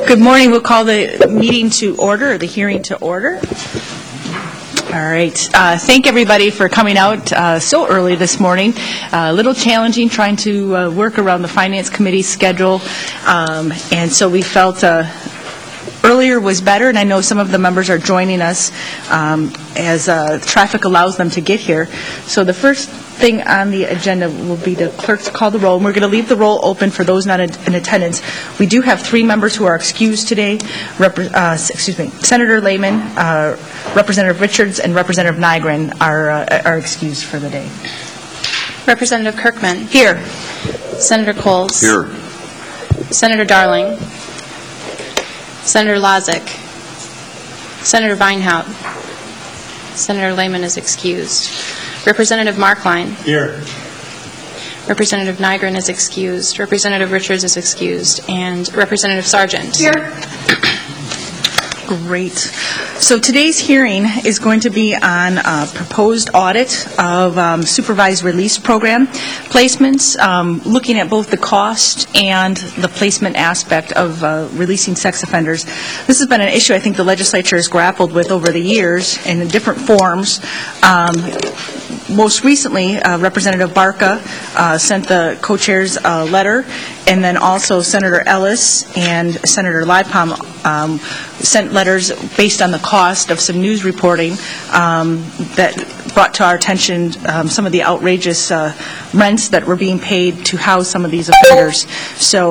Good morning. We'll call the meeting to order, or the hearing to order. All right. Thank everybody for coming out so early this morning. A little challenging trying to work around the Finance Committee schedule, and so we felt earlier was better, and I know some of the members are joining us as traffic allows them to get here. So the first thing on the agenda will be the clerk to call the roll, and we're going to leave the roll open for those not in attendance. We do have 3 members who are excused today. Senator Lehman, Representative Richards, and Representative Nygren are excused for the day. Representative Kirkman. Here. Senator Coles. Here. Senator Darling. Senator Lazick. Senator Weinhaut. Senator Lehman is excused. Representative Markline. Here. Representative Nygren is excused. Representative Richards is excused. And Representative Sargent. Here. Great. So today's hearing is going to be on a proposed audit of supervised release program placements, looking at both the cost and the placement aspect of releasing sex offenders. This has been an issue I think the legislature has grappled with over the years in different forms. Most recently, Representative Barca sent the co-chairs a letter, and then also Senator Ellis and Senator Lipom sent letters based on the cost of some news reporting that brought to our attention some of the outrageous rents that were being paid to house some of these offenders. So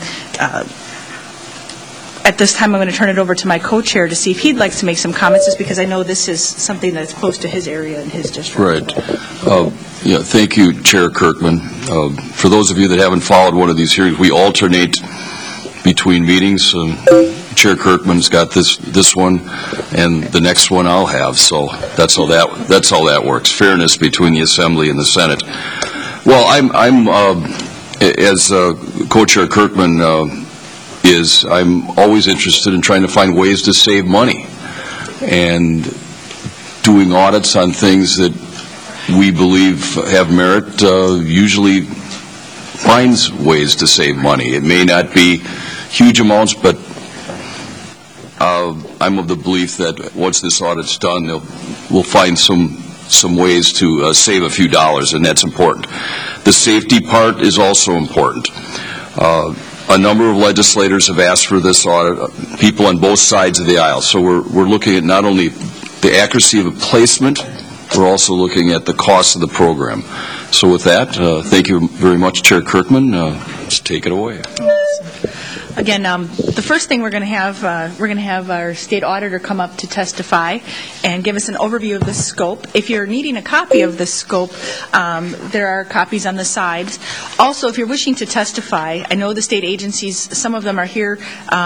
at this time, I'm going to turn it over to my co-chair to see if he'd like to make some comments, just because I know this is something that's close to his area and his district. Right. Thank you, Chair Kirkman. For those of you that haven't followed one of these hearings, we alternate between meetings. Chair Kirkman's got this one, and the next one I'll have. So that's how that works. Fairness between the Assembly and the Senate. Well, I'm as co-chair Kirkman I'm always interested in trying to find ways to save money and doing audits on things that we believe have merit usually finds ways to save money. It may not be huge amounts, but I'm of the belief that once this audit's done, we'll find some ways to save a few dollars, and that's important. The safety part is also important. A number of legislators have asked for this audit, people on both sides of the aisle. So we're looking at not only the accuracy of a placement, we're also looking at the cost of the program. So with that, thank you very much, Chair Kirkman. Just take it away. Again, the first thing we're going to have our state auditor come up to testify and give us an overview of the scope. If you're needing a copy of the scope, there are copies on the sides. Also, if you're wishing to testify, I know the state agencies, some of them are here.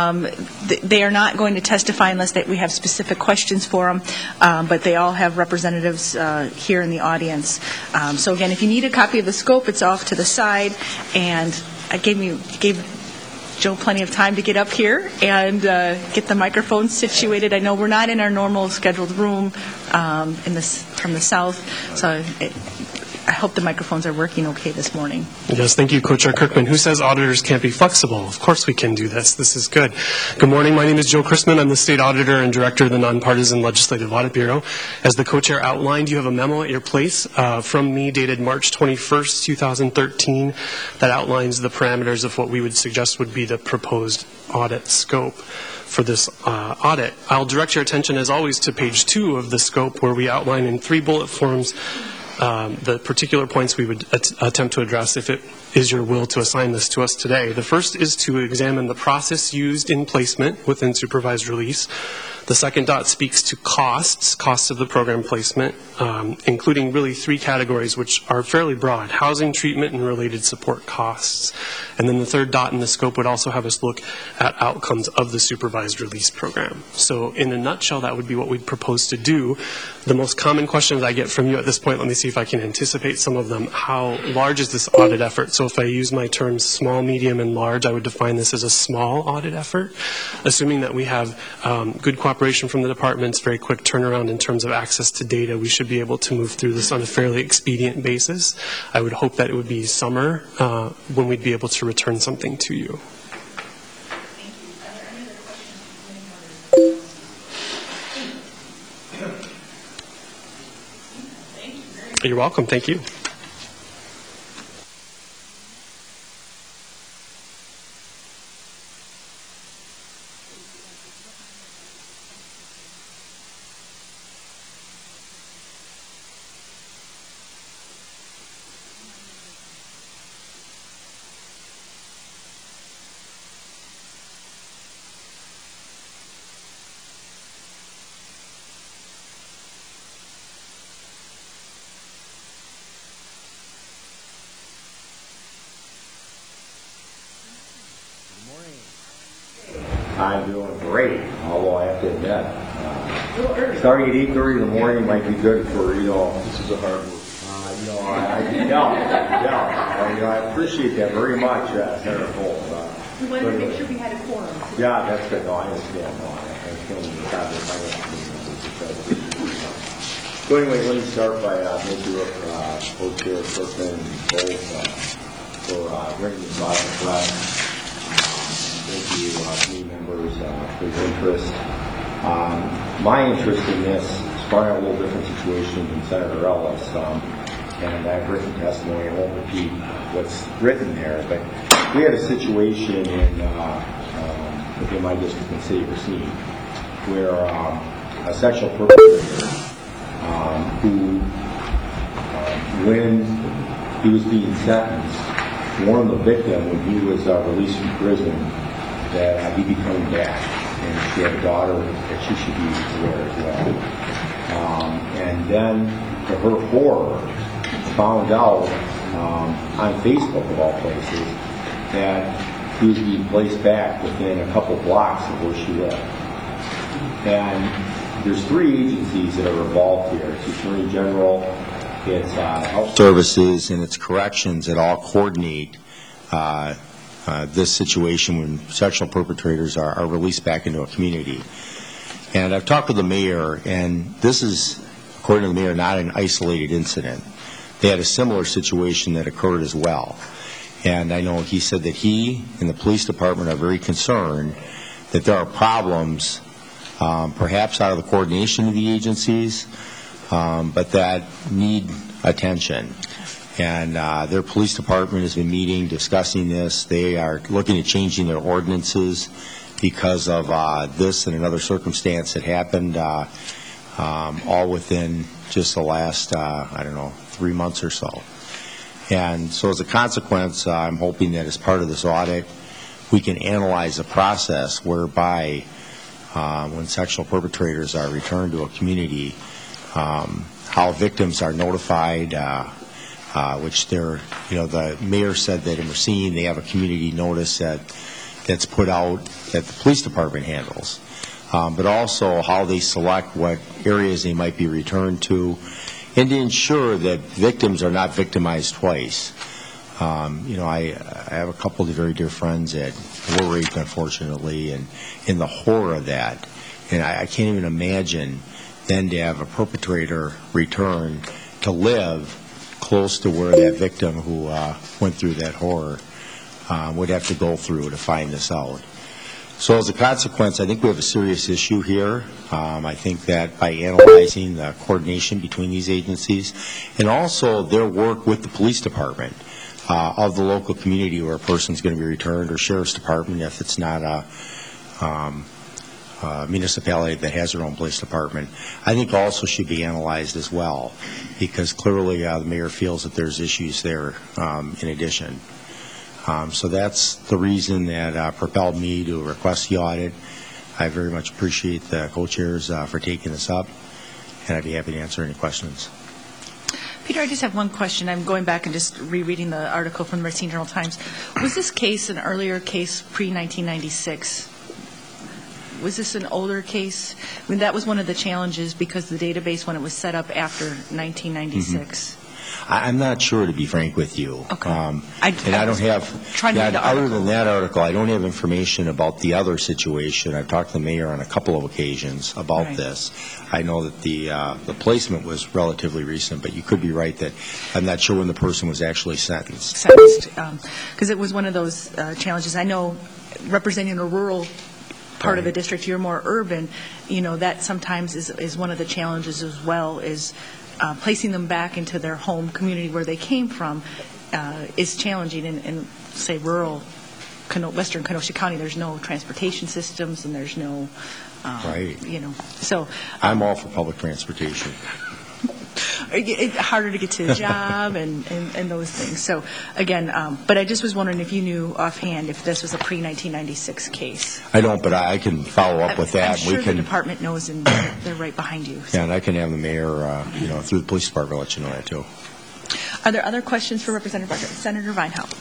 They are not going to testify unless we have specific questions for them, but they all have representatives here in the audience. So again, if you need a copy of the scope, it's off to the side, and I gave Joe plenty of time to get up here and get the microphone situated. I know we're not in our normal scheduled room from the south, so I hope the microphones are working okay this morning. Yes, thank you, Co-Chair Kirkman. Who says auditors can't be flexible? Of course we can do this. This is good. Good morning. My name is Joe Chrisman. I'm the State Auditor and Director of the Nonpartisan Legislative Audit Bureau. As the Co-Chair outlined, you have a memo at your place from me dated March 21st, 2013 that outlines the parameters of what we would suggest would be the proposed audit scope for this audit. I'll direct your attention, as always, to page 2 of the scope, where we outline in 3 bullet forms the particular points we would attempt to address if it is your will to assign this to us today. The first is to examine the process used in placement within supervised release. The second dot speaks to costs of the program placement, including really 3 categories which are fairly broad: housing, treatment, and related support costs. And then the third dot in the scope would also have us look at outcomes of the supervised release program. So in a nutshell, that would be what we'd propose to do. The most common questions I get from you at this point, let me see if I can anticipate some of them. How large is this audit effort? So if I use my terms small, medium, and large, I would define this as a small audit effort, assuming that we have good cooperation from the departments, very quick turnaround in terms of access to data. We should be able to move through this on a fairly expedient basis. I would hope that it would be summer when we'd be able to return something to you. You're welcome. Thank you. I'm doing great, although I have to admit, starting at 8:30 in the morning might be good for, this is a hard work. I appreciate that very much, Senator Cole. We wanted to make sure we had a quorum. Yeah, that's good. No, I understand. So anyway, let me start by thanking you, Co-Chair Kirkman, both for bringing this out of the press. Thank you, committee members, for your interest. My interest in this is probably a little different situation than Senator Ellis, and I've written testimony. I won't repeat what's written there, but we had a situation within my district in City of Racine where a sexual perpetrator who, when he was being sentenced, warned the victim when he was released from prison that he'd be coming back, and she had a daughter that she should be aware as well. And then, to her horror, found out on Facebook, of all places, that he was being placed back within a couple blocks of where she lived. And there's 3 agencies that are involved here. It's the Attorney General, it's Health Services, and it's Corrections that all coordinate this situation when sexual perpetrators are released back into a community. And I've talked with the mayor, and this is, according to the mayor, not an isolated incident. They had a similar situation that occurred as well. And I know he said that he and the police department are very concerned that there are problems, perhaps out of the coordination of the agencies, but that need attention. And their police department has been meeting, discussing this. They are looking at changing their ordinances because of this and another circumstance that happened all within just the last, 3 months or so. And so as a consequence, I'm hoping that as part of this audit, we can analyze a process whereby when sexual perpetrators are returned to a community, how victims are notified, which they're, the mayor said that in Racine they have a community notice that's put out that the police department handles, but also how they select what areas they might be returned to, and to ensure that victims are not victimized twice. I have a couple of very dear friends that were raped, unfortunately, and in the horror of that, and I can't even imagine then to have a perpetrator return to live close to where that victim who went through that horror would have to go through to find this out. So as a consequence, I think we have a serious issue here. I think that by analyzing the coordination between these agencies and also their work with the police department of the local community where a person's going to be returned, or sheriff's department if it's not a municipality that has their own police department, I think also should be analyzed as well, because clearly the mayor feels that there's issues there in addition. So that's the reason that propelled me to request the audit. I very much appreciate the co-chairs for taking this up, and I'd be happy to answer any questions. Peter, I just have one question. I'm going back and just rereading the article from the Racine Journal Times. Was this case an earlier case pre-1996? Was this an older case? I mean, that was one of the challenges because the database, when it was set up after 1996. I'm not sure, to be frank with you. Okay. And I don't have, other than that article, I don't have information about the other situation. I've talked to the mayor on a couple of occasions about this. I know that the placement was relatively recent, but you could be right that I'm not sure when the person was actually sentenced. Because it was one of those challenges. I know representing a rural part of the district, you're more urban, that sometimes is one of the challenges as well, is placing them back into their home community where they came from is challenging in say, rural western Kenosha County. There's no transportation systems, and there's no, Right. So I'm all for public transportation. it's harder to get to a job and those things. So, again, but I just was wondering if you knew offhand if this was a pre-1996 case. I don't, but I can follow up with that. I'm sure We can, the department knows, and they're right behind you. yeah, and I can have the mayor, through the police department, let you know that too. Are there other questions for Representative Barker? Senator Reinhart.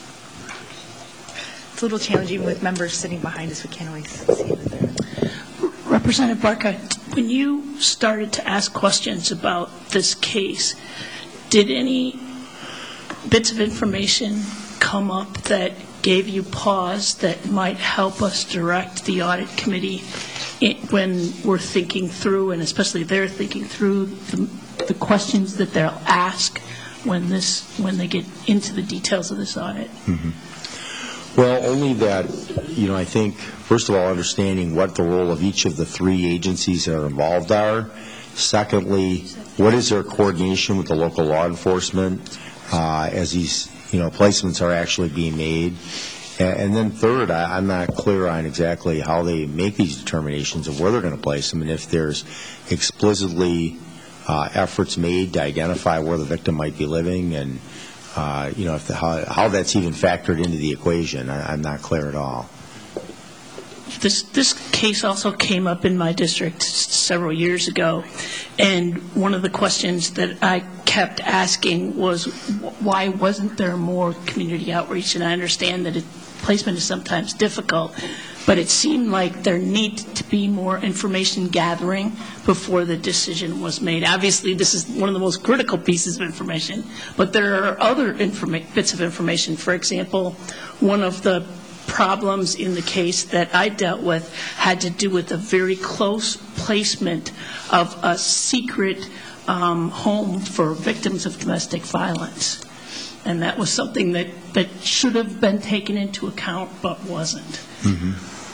It's a little challenging with members sitting behind us. We can't always see them. Representative Barker, when you started to ask questions about this case, did any bits of information come up that gave you pause that might help us direct the audit committee when we're thinking through, and especially they're thinking through the questions that they'll ask when they get into the details of this audit? Mm-hmm. Well, only that, I think, first of all, understanding what the role of each of the three agencies that are involved are. Secondly, what is their coordination with the local law enforcement as these, placements are actually being made. And then third, I'm not clear on exactly how they make these determinations of where they're going to place them, and if there's explicitly efforts made to identify where the victim might be living, and how that's even factored into the equation. I'm not clear at all. This case also came up in my district several years ago, and one of the questions that I kept asking was, why wasn't there more community outreach? And I understand that placement is sometimes difficult, but it seemed like there needed to be more information gathering before the decision was made. Obviously, this is one of the most critical pieces of information, but there are other bits of information. For example, one of the problems in the case that I dealt with had to do with a very close placement of a secret home for victims of domestic violence. And that was something that should have been taken into account but wasn't. Mm-hmm.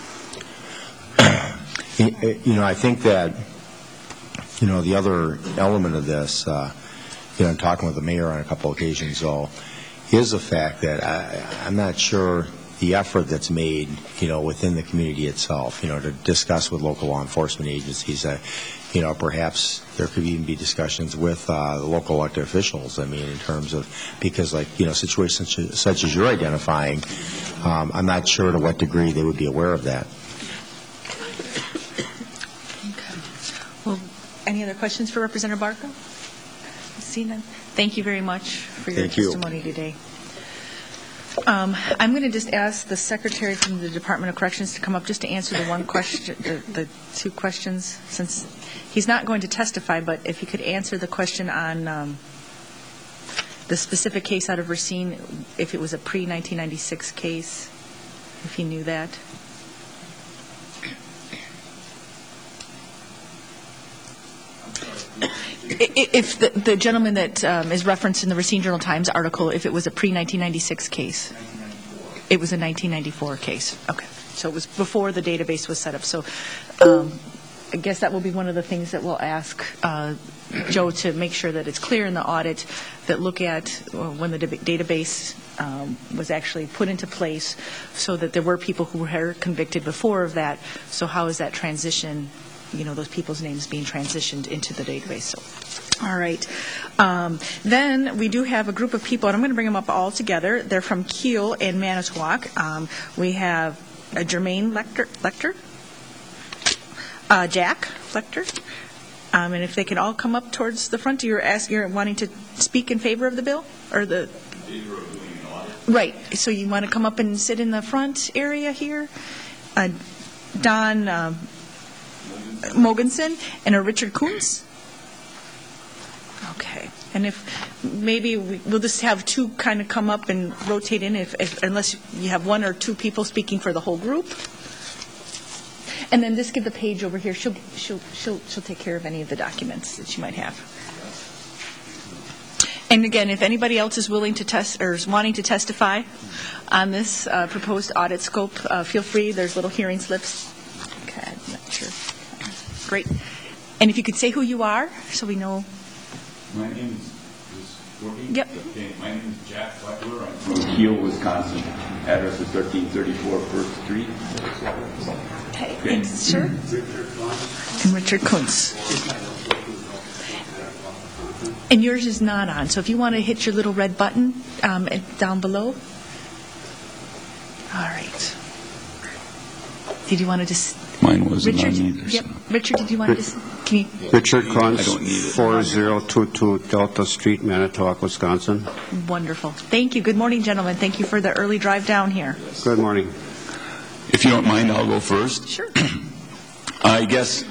I think that, the other element of this, I'm talking with the mayor on a couple occasions, though, is the fact that I'm not sure the effort that's made, within the community itself, to discuss with local law enforcement agencies, perhaps there could even be discussions with the local elected officials. I mean, in terms of, because situations such as you're identifying, I'm not sure to what degree they would be aware of that. Well, any other questions for Representative Barker? See none. Thank you very much for your testimony today. I'm going to just ask the secretary from the Department of Corrections to come up just to answer the one question, the two questions, since he's not going to testify, but if he could answer the question on the specific case out of Racine, if it was a pre-1996 case, if he knew that. If the gentleman that is referenced in the Racine Journal-Times article, if it was a pre-1996 case. It was a 1994 case. Okay. So it was before the database was set up. So I guess that will be one of the things that we'll ask Joe to make sure that it's clear in the audit, that look at when the database was actually put into place, so that there were people who were convicted before of that. So how is that transition, those people's names being transitioned into the database? So, all right. Then we do have a group of people, and I'm going to bring them up all together. They're from Kiel and Manitowoc. We have Jermaine Lecter, Jack Lecter, and if they can all come up towards the front. You're wanting to speak in favor of the bill, or the? Right. So you want to come up and sit in the front area here. Don Mogensen and a Richard Coons. Okay. And if maybe we'll just have two kind of come up and rotate in, unless you have one or two people speaking for the whole group. And then just give the page over here. She'll take care of any of the documents that you might have. And again, if anybody else is willing to test or is wanting to testify on this proposed audit scope, feel free. There's little hearing slips. Okay, I'm not sure. Great. And if you could say who you are, so we know My name is working? Yep. Okay, my name is Jack Butler. I'm from Kiel, Wisconsin. Address is 1334 First Street. Okay, and sir? And Richard Kuntz. And yours is not on, so if you want to hit your little red button down below. All right. Did you want to just... Mine wasn't Richard, on either. yep. So. Richard, did you want to just... Can you... Richard Kuntz, I don't need it. 4022 Delta Street, Manitowoc, Wisconsin. Wonderful. Thank you. Good morning, gentlemen. Thank you for the early drive down here. Good morning. If you don't mind, I'll go first. Sure. I guess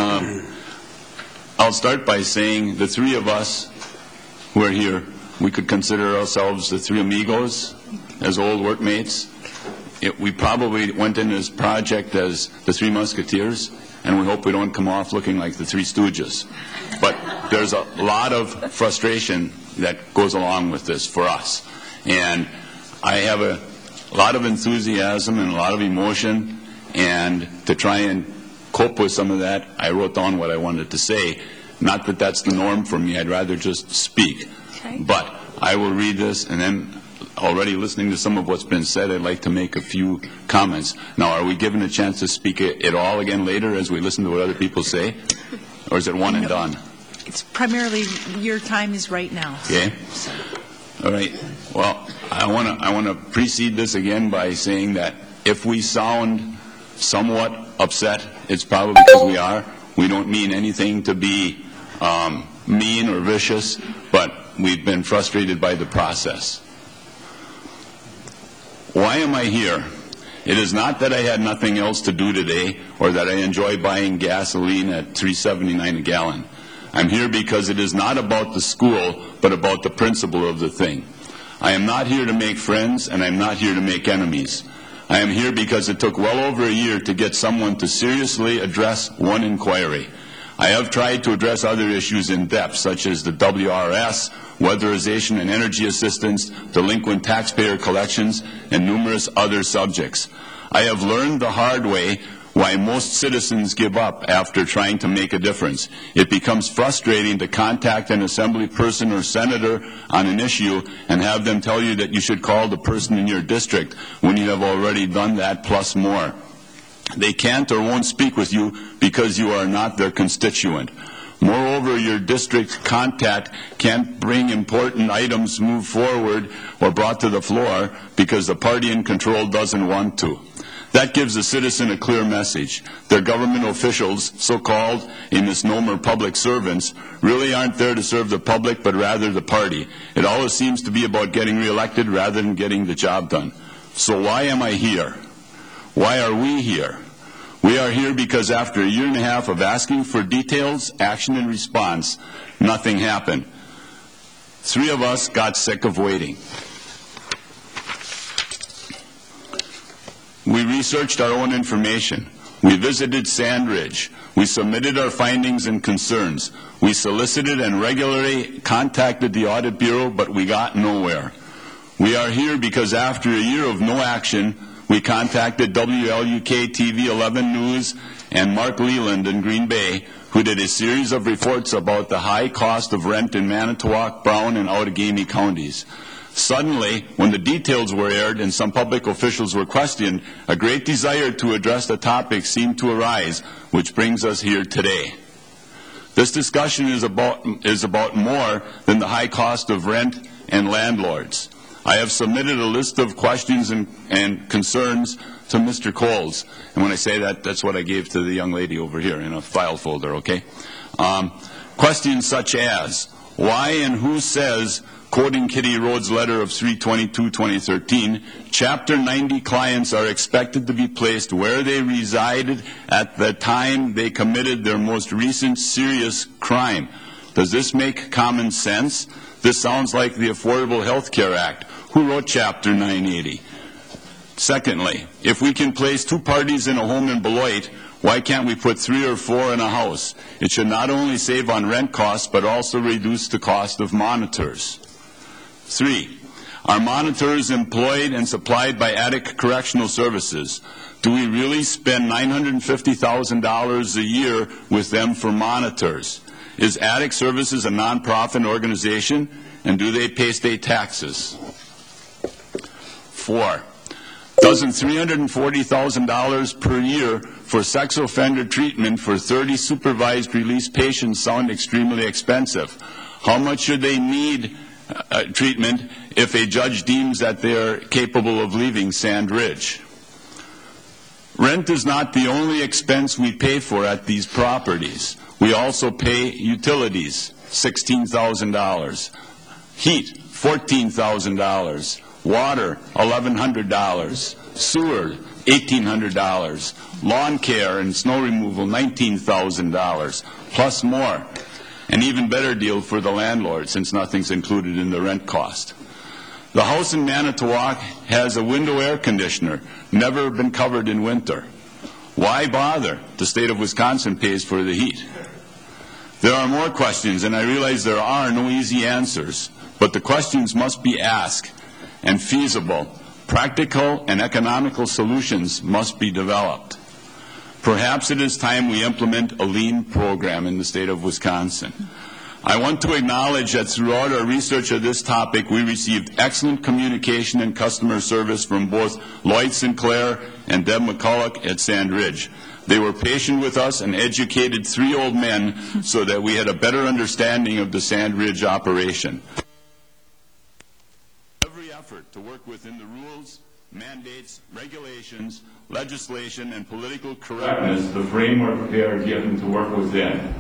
I'll start by saying the three of us who are here, we could consider ourselves the three amigos as old workmates. We probably went into this project as the Three Musketeers, and we hope we don't come off looking like the Three Stooges. But there's a lot of frustration that goes along with this for us. And I have a lot of enthusiasm and a lot of emotion, and to try and cope with some of that, I wrote down what I wanted to say. Not that that's the norm for me. I'd rather just speak. Okay. But I will read this, and then already listening to some of what's been said, I'd like to make a few comments. Now, are we given a chance to speak it all again later as we listen to what other people say? Or is it one and done? It's primarily your time is right now. Okay. All right. Well, I want to precede this again by saying that if we sound somewhat upset, it's probably because we are. We don't mean anything to be mean or vicious, but we've been frustrated by the process. Why am I here? It is not that I had nothing else to do today or that I enjoy buying gasoline at $3.79 a gallon. I'm here because it is not about the school, but about the principle of the thing. I am not here to make friends, and I'm not here to make enemies. I am here because it took well over a year to get someone to seriously address one inquiry. I have tried to address other issues in depth, such as the WRS, weatherization and energy assistance, delinquent taxpayer collections, and numerous other subjects. I have learned the hard way why most citizens give up after trying to make a difference. It becomes frustrating to contact an assembly person or senator on an issue and have them tell you that you should call the person in your district when you have already done that plus more. They can't or won't speak with you because you are not their constituent. Moreover, your district contact can't bring important items moved forward or brought to the floor because the party in control doesn't want to. That gives the citizen a clear message. Their government officials, so-called a misnomer public servants, really aren't there to serve the public, but rather the party. It always seems to be about getting reelected rather than getting the job done. So why am I here? Why are we here? We are here because after a year and a half of asking for details, action, and response, nothing happened. Three of us got sick of waiting. We researched our own information. We visited Sandridge. We submitted our findings and concerns. We solicited and regularly contacted the Audit Bureau, but we got nowhere. We are here because after a year of no action, we contacted WLUK TV 11 News and Mark Leland in Green Bay, who did a series of reports about the high cost of rent in Manitowoc, Brown, and Outagamie counties. Suddenly, when the details were aired and some public officials were questioned, a great desire to address the topic seemed to arise, which brings us here today. This discussion is about more than the high cost of rent and landlords. I have submitted a list of questions and concerns to Mr. Coles. And when I say that, that's what I gave to the young lady over here in a file folder, okay? Questions such as, why and who says, quoting Kitty Rhodes' letter of 3/22/2013, Chapter 90 clients are expected to be placed where they resided at the time they committed their most recent serious crime. Does this make common sense? This sounds like the Affordable Health Care Act. Who wrote Chapter 980? Secondly, if we can place two parties in a home in Beloit, why can't we put 3 or 4 in a house? It should not only save on rent costs, but also reduce the cost of monitors. 3, are monitors employed and supplied by Attic Correctional Services? Do we really spend $950,000 a year with them for monitors? Is Attic Services a nonprofit organization, and do they pay state taxes? 4, doesn't $340,000 per year for sex offender treatment for 30 supervised release patients sound extremely expensive? How much should they need treatment if a judge deems that they're capable of leaving Sand Ridge? Rent is not the only expense we pay for at these properties. We also pay utilities, $16,000. Heat, $14,000. Water, $1,100. Sewer, $1,800. Lawn care and snow removal, $19,000, plus more. An even better deal for the landlord, since nothing's included in the rent cost. The house in Manitowoc has a window air conditioner, never been covered in winter. Why bother? The state of Wisconsin pays for the heat. There are more questions, and I realize there are no easy answers, but the questions must be asked and feasible. Practical and economical solutions must be developed. Perhaps it is time we implement a lean program in the state of Wisconsin. I want to acknowledge that throughout our research of this topic, we received excellent communication and customer service from both Lloyd Sinclair and Deb McCulloch at Sand Ridge. They were patient with us and educated 3 old men so that we had a better understanding of the Sand Ridge operation. Every effort to work within the rules, mandates, regulations, legislation, and political correctness, the framework they are given to work within.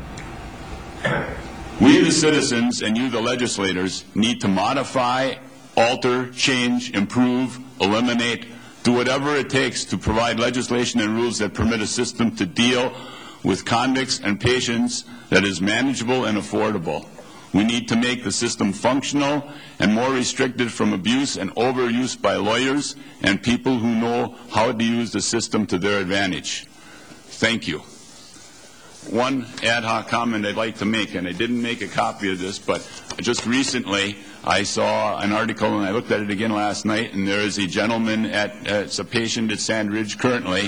We, the citizens, and you, the legislators, need to modify, alter, change, improve, eliminate, do whatever it takes to provide legislation and rules that permit a system to deal with convicts and patients that is manageable and affordable. We need to make the system functional and more restricted from abuse and overuse by lawyers and people who know how to use the system to their advantage. Thank you. One ad hoc comment I'd like to make, and I didn't make a copy of this, but just recently I saw an article, and I looked at it again last night, and there is a gentleman it's a patient at Sand Ridge currently.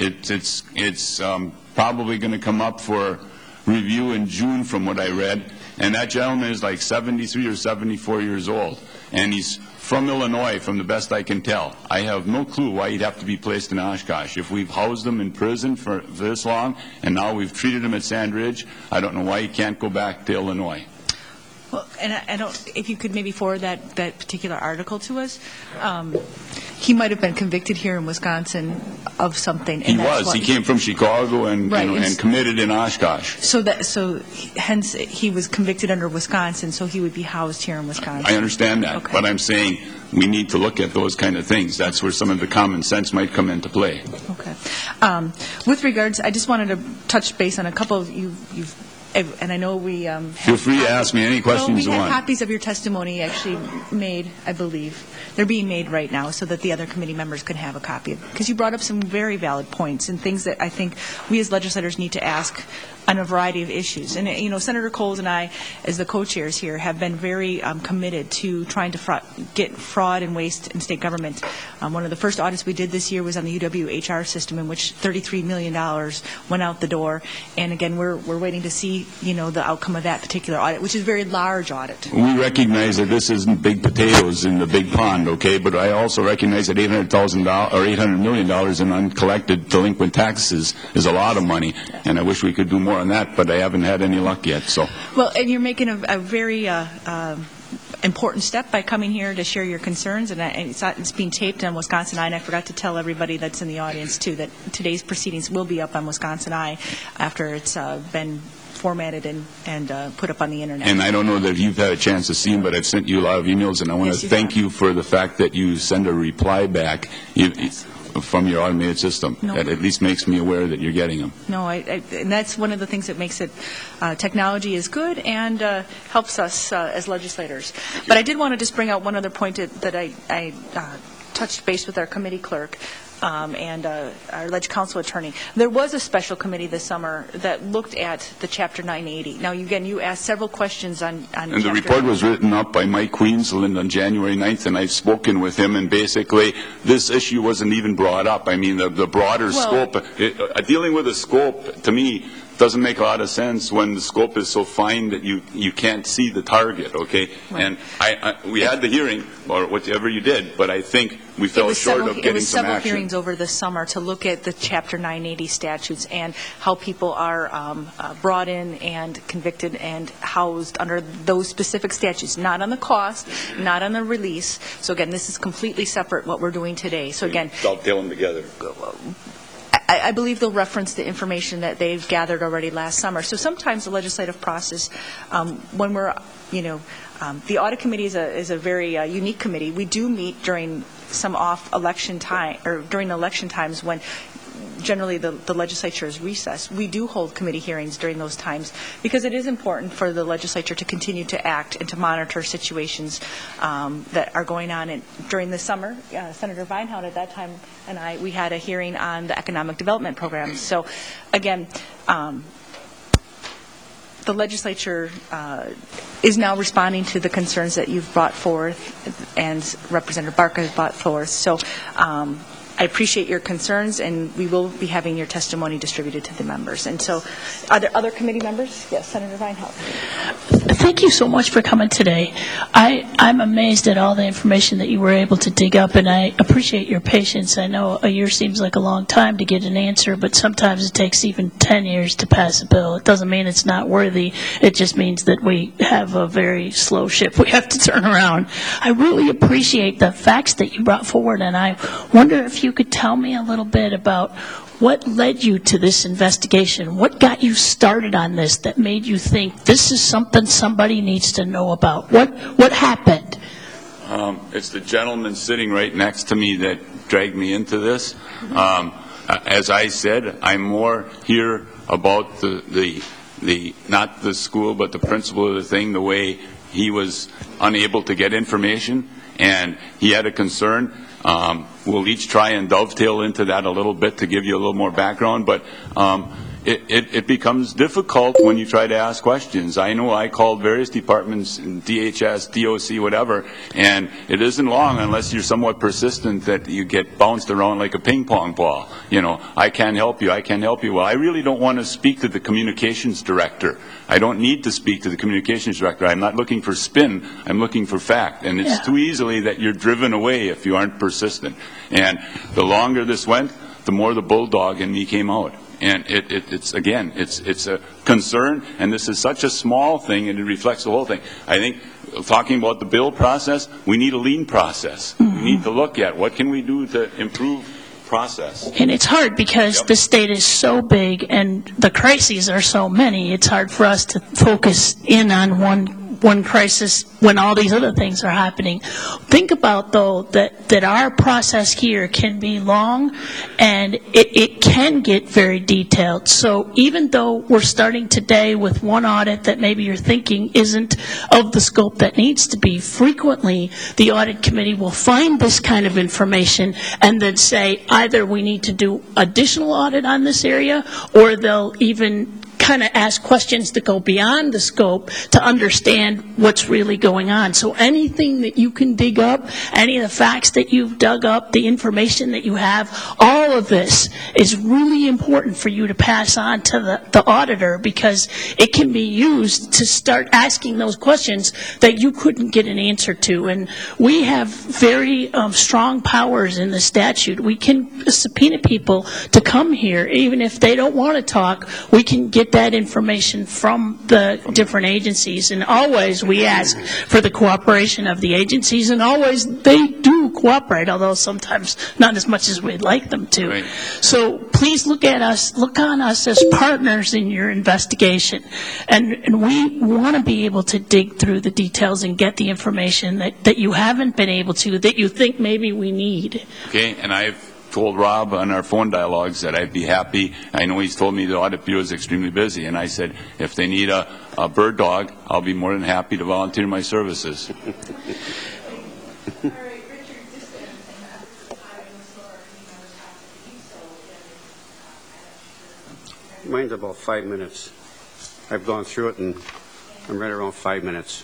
It's probably going to come up for review in June from what I read, and that gentleman is like 73 or 74 years old, and he's from Illinois, from the best I can tell. I have no clue why he'd have to be placed in Oshkosh. If we've housed him in prison for this long, and now we've treated him at Sand Ridge, I don't know why he can't go back to Illinois. Well, and I don't, if you could maybe forward that particular article to us. He might have been convicted here in Wisconsin of something. He was. He came from Chicago and, right, and committed in Oshkosh. So hence he was convicted under Wisconsin, so he would be housed here in Wisconsin. I understand that, okay. But I'm saying we need to look at those kind of things. That's where some of the common sense might come into play. Okay. With regards, I just wanted to touch base on a couple of and I know we feel free to ask me any questions you want. We have copies of your testimony actually made, I believe. They're being made right now so that the other committee members could have a copy of it. Because you brought up some very valid points and things that I think we as legislators need to ask on a variety of issues. And, you know, Senator Coles and I, as the co-chairs here, have been very committed to trying to get fraud and waste in state government. One of the first audits we did this year was on the UW-HR system, in which $33 million went out the door. And again, we're waiting to see, you know, the outcome of that particular audit, which is a very large audit. We recognize that this isn't big potatoes in the big pond, okay? But I also recognize that $800,000 or $800 million in uncollected delinquent taxes is a lot of money, and I wish we could do more on that, but I haven't had any luck yet. So. Well, and you're making a very important step by coming here to share your concerns, and it's being taped on Wisconsin Eye, and I forgot to tell everybody that's in the audience, too, that today's proceedings will be up on Wisconsin Eye after it's been formatted and put up on the Internet. And I don't know that you've had a chance to see them, but I've sent you a lot of emails, and I want to thank you for the fact that you send a reply back from your automated system. No. That at least makes me aware that you're getting them. No, and that's one of the things that makes it, technology is good and helps us as legislators. But I did want to just bring out one other point that I touched base with our committee clerk. And our Ledge Council attorney. There was a special committee this summer that looked at the Chapter 980. Now, again, you asked several questions on and the report was written up by Mike Queensland on January 9th, and I've spoken with him, and basically this issue wasn't even brought up. I mean, the broader scope, dealing with a scope, to me, doesn't make a lot of sense when the scope is so fine that you can't see the target, okay? And we had the hearing, or whatever you did, but I think we fell short of getting some action. It was several hearings over the summer to look at the Chapter 980 statutes and how people are brought in and convicted and housed under those specific statutes, not on the cost, not on the release. So again, this is completely separate what we're doing today. So again, Dovetail them together. I believe they'll reference the information that they've gathered already last summer. So sometimes the legislative process, when we're, the audit committee is a very unique committee. We do meet during some off-election time, or during election times when generally the legislature is recessed. We do hold committee hearings during those times because it is important for the legislature to continue to act and to monitor situations that are going on. During the summer, Senator Vinehout at that time and we had a hearing on the economic development programs. So again, the legislature is now responding to the concerns that you've brought forth and Representative Barca has brought forth. So I appreciate your concerns, and we will be having your testimony distributed to the members. And so, are there other committee members? Yes, Senator Vinehout. Thank you so much for coming today. I'm amazed at all the information that you were able to dig up, and I appreciate your patience. I know a year seems like a long time to get an answer, but sometimes it takes even 10 years to pass a bill. It doesn't mean it's not worthy. It just means that we have a very slow ship we have to turn around. I really appreciate the facts that you brought forward, and I wonder if you could tell me a little bit about what led you to this investigation. What got you started on this that made you think this is something somebody needs to know about? What happened? It's the gentleman sitting right next to me that dragged me into this. As I said, I'm more here about the not the school, but the principle of the thing, the way he was unable to get information, and he had a concern. We'll each try and dovetail into that a little bit to give you a little more background, but it becomes difficult when you try to ask questions. I know I called various departments, DHS, DOC, whatever, and it isn't long unless you're somewhat persistent that you get bounced around like a ping pong ball. I can't help you, I can't help you. Well, I really don't want to speak to the communications director. I don't need to speak to the communications director. I'm not looking for spin, I'm looking for fact. And it's too easily that you're driven away if you aren't persistent. And the longer this went, the more the bulldog in me came out. And it's a concern, and this is such a small thing, and it reflects the whole thing. I think, talking about the bill process, we need a lean process. We need to look at what can we do to improve process. And it's hard because the state is so big and the crises are so many. It's hard for us to focus in on one crisis when all these other things are happening. Think about, though, that our process here can be long and it can get very detailed. So even though we're starting today with one audit that maybe you're thinking isn't of the scope that needs to be, frequently the audit committee will find this kind of information and then say either we need to do additional audit on this area, or they'll even kind of ask questions that go beyond the scope to understand what's really going on. So anything that you can dig up, any of the facts that you've dug up, the information that you have, all of this is really important for you to pass on to the auditor, because it can be used to start asking those questions that you couldn't get an answer to. And we have very strong powers in the statute. We can subpoena people to come here. Even if they don't want to talk, we can get that information from the different agencies. And always we ask for the cooperation of the agencies, and always they do cooperate, although sometimes not as much as we'd like them to. Right. So please look on us as partners in your investigation. And we want to be able to dig through the details and get the information that you haven't been able to, that you think maybe we need. Okay, and I've told Rob on our phone dialogues that I'd be happy. I know he's told me the audit bureau is extremely busy, and I said if they need a bird dog, I'll be more than happy to volunteer my services. Mine's about 5 minutes. I've gone through it, and I'm right around 5 minutes.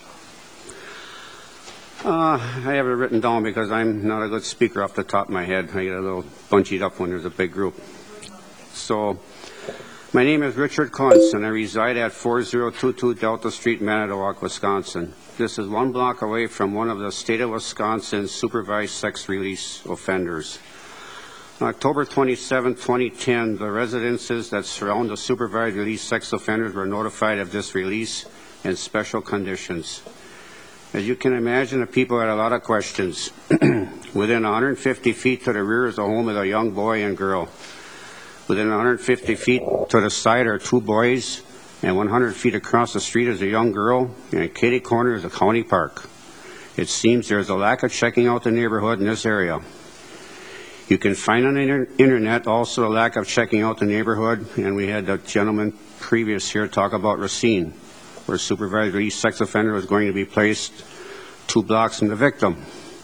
I have it written down because I'm not a good speaker off the top of my head. I get a little bunched up when there's a big group. So My name is Richard Kuntz, and I reside at 4022 Delta Street, Manitowoc, Wisconsin. This is 1 block away from one of the state of Wisconsin's supervised sex release offenders. On October 27, 2010, the residences that surround the supervised release sex offenders were notified of this release and special conditions. As you can imagine, the people had a lot of questions. Within 150 feet to the rear is a home with a young boy and girl. Within 150 feet to the side are 2 boys, and 100 feet across the street is a young girl, and at Katy Corner is a county park. It seems there's a lack of checking out the neighborhood in this area. You can find on the internet also a lack of checking out the neighborhood, and we had the gentleman previous here talk about Racine, where supervised release sex offender was going to be placed 2 blocks from the victim.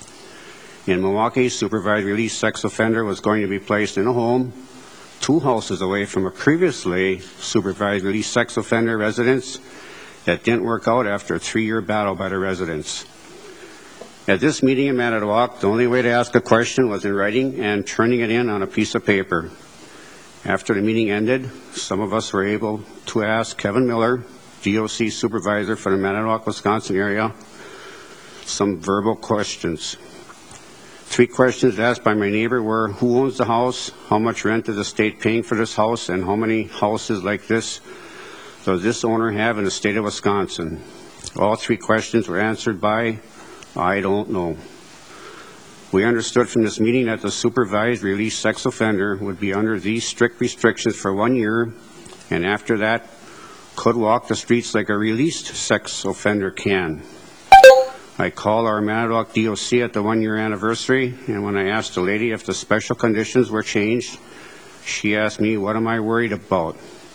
In Milwaukee, supervised release sex offender was going to be placed in a home 2 houses away from a previously supervised release sex offender residence that didn't work out after a 3-year battle by the residents. At this meeting in Manitowoc, the only way to ask a question was in writing and turning it in on a piece of paper. After the meeting ended, some of us were able to ask Kevin Miller, DOC supervisor for the Manitowoc, Wisconsin area, some verbal questions. 3 questions asked by my neighbor were, who owns the house, how much rent is the state paying for this house, and how many houses like this does this owner have in the state of Wisconsin? All 3 questions were answered by, I don't know. We understood from this meeting that the supervised release sex offender would be under these strict restrictions for 1 year, and after that could walk the streets like a released sex offender can. I called our Manitowoc DOC at the 1-year anniversary, and when I asked the lady if the special conditions were changed, she asked me, what am I worried about?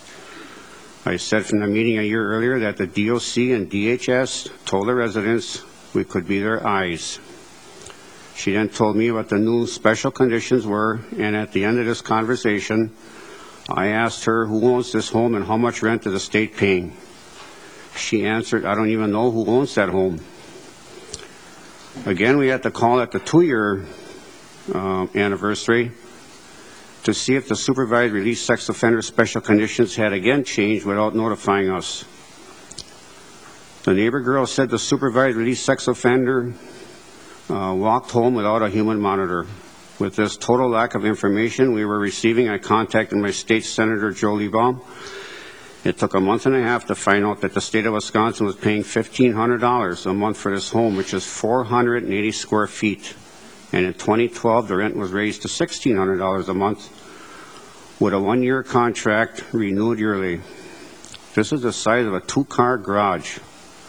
I said from the meeting a year earlier that the DOC and DHS told the residents we could be their eyes. She then told me what the new special conditions were, and at the end of this conversation, I asked her who owns this home and how much rent is the state paying. She answered, I don't even know who owns that home. Again, we had to call at the 2-year anniversary to see if the supervised release sex offender special conditions had again changed without notifying us. The neighbor girl said the supervised release sex offender walked home without a human monitor. With this total lack of information we were receiving, I contacted my state senator, Joe Liebaum. It took a month and a half to find out that the state of Wisconsin was paying $1,500 a month for this home, which is 480 square feet. And in 2012, the rent was raised to $1,600 a month with a 1-year contract renewed yearly. This is the size of a 2-car garage.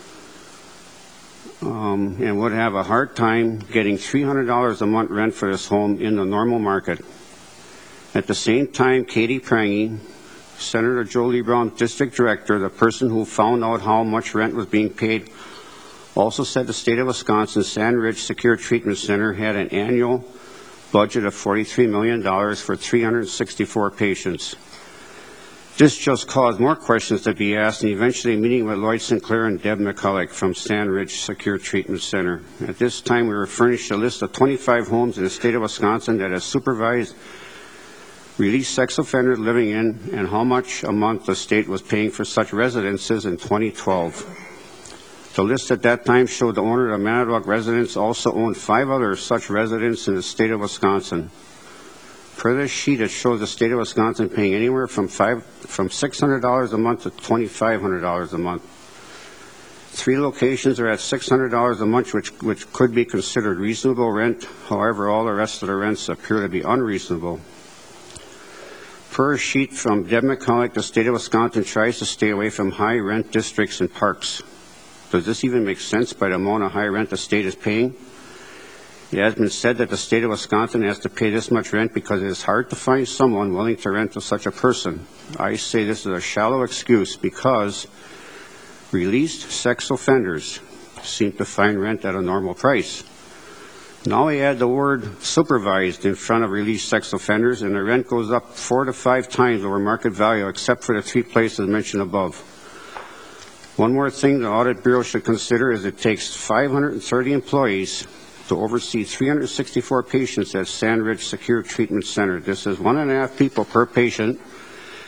And would have a hard time getting $300 a month rent for this home in the normal market. At the same time, Katie Prange, Senator Joe Liebaum, district director, the person who found out how much rent was being paid, also said the state of Wisconsin Sand Ridge Secure Treatment Center had an annual budget of $43 million for 364 patients. This just caused more questions to be asked, and eventually a meeting with Lloyd Sinclair and Deb McCulloch from Sand Ridge Secure Treatment Center. At this time, we were furnished a list of 25 homes in the state of Wisconsin that has supervised released sex offenders living in, and how much a month the state was paying for such residences in 2012. The list at that time showed the owner of Manitowoc residence also owned 5 other such residents in the state of Wisconsin. Per this sheet, it shows the state of Wisconsin paying anywhere from $600 a month to $2,500 a month. 3 locations are at $600 a month, which could be considered reasonable rent. However, all the rest of the rents appear to be unreasonable. Per a sheet from Deb McCulloch, the state of Wisconsin tries to stay away from high rent districts and parks. Does this even make sense by the amount of high rent the state is paying? It has been said that the state of Wisconsin has to pay this much rent because it is hard to find someone willing to rent to such a person. I say this is a shallow excuse because released sex offenders seem to find rent at a normal price. Now we add the word supervised in front of released sex offenders, and the rent goes up 4 to 5 times over market value, except for the 3 places mentioned above. One more thing the Audit Bureau should consider is it takes 530 employees to oversee 364 patients at Sand Ridge Secure Treatment Center. This is 1.5 people per patient,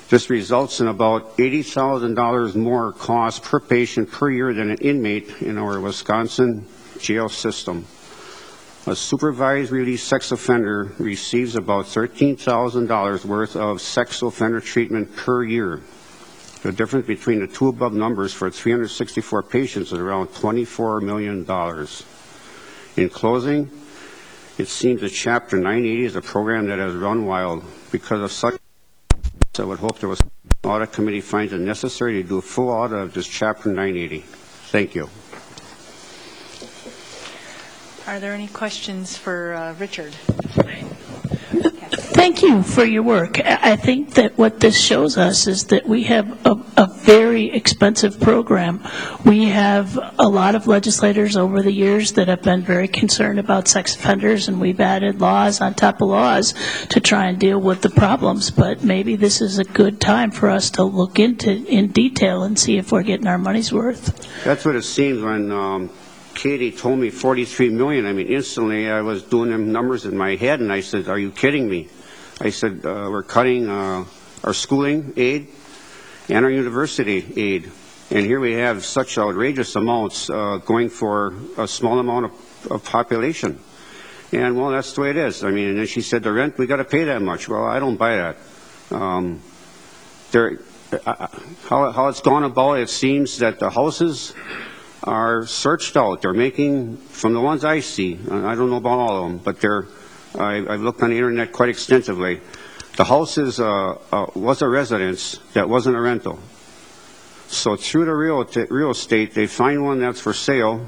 This results in about $80,000 more cost per patient per year than an inmate in our Wisconsin jail system. A supervised release sex offender receives about $13,000 worth of sex offender treatment per year. The difference between the two above numbers for 364 patients is around $24 million. In closing, it seems that Chapter 980 is a program that has run wild. Because of such, I would hope the Audit Committee finds it necessary to do a full audit of this Chapter 980. Thank you. Are there any questions for Richard? Thank you for your work. I think that what this shows us is that we have a very expensive program. We have a lot of legislators over the years that have been very concerned about sex offenders, and we've added laws on top of laws to try and deal with the problems. But maybe this is a good time for us to look into in detail and see if we're getting our money's worth. That's what it seems when Katie told me $43 million. I mean, instantly I was doing them numbers in my head, and I said, "Are you kidding me?" I said, "We're cutting our schooling aid and our university aid, and here we have such outrageous amounts going for a small amount of population." And well, that's the way it is. I mean, and then she said, "The rent, we got to pay that much." Well, I don't buy that. How it's gone about, it seems that the houses are searched out. They're making, from the ones I see, I don't know about all of them, but I've looked on the internet quite extensively. The house was a residence that wasn't a rental. So through the real estate, they find one that's for sale,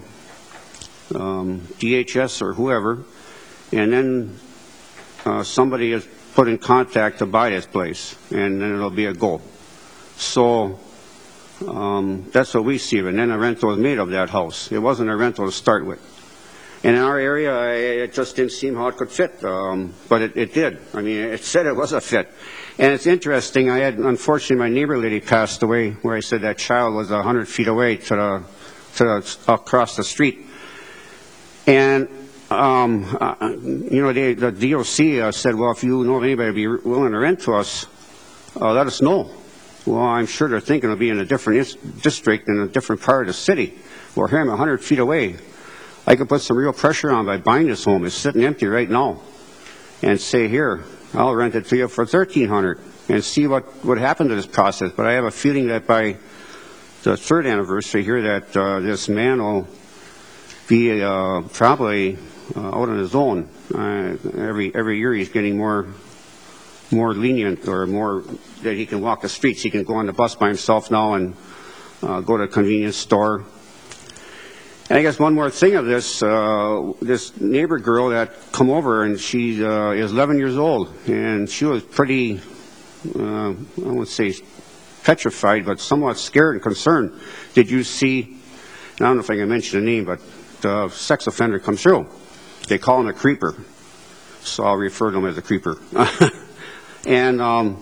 DHS or whoever, and then somebody is put in contact to buy this place, and then it'll be a go. So that's what we see, and then a rental was made of that house. It wasn't a rental to start with. And in our area, it just didn't seem how it could fit, but it did. I mean, it said it was a fit. And it's interesting, unfortunately, my neighbor lady passed away, where I said that child was 100 feet away across the street. And, the DOC said, "Well, if you know of anybody be willing to rent to us, let us know." Well, I'm sure they're thinking of being in a different district in a different part of the city. Well, here I'm 100 feet away. I could put some real pressure on by buying this home. It's sitting empty right now. And say, "Here, I'll rent it to you for $1,300 and see what would happen to this process." But I have a feeling that by the third anniversary here that this man will be probably out on his own. Every year he's getting more lenient, or more that he can walk the streets. He can go on the bus by himself now and go to a convenience store. And I guess one more thing of this neighbor girl that come over, and she is 11 years old, and she was pretty, I won't say petrified, but somewhat scared and concerned. Did you see, I don't know if I can mention the name, but the sex offender comes through. They call him a creeper, so I'll refer to him as a creeper. And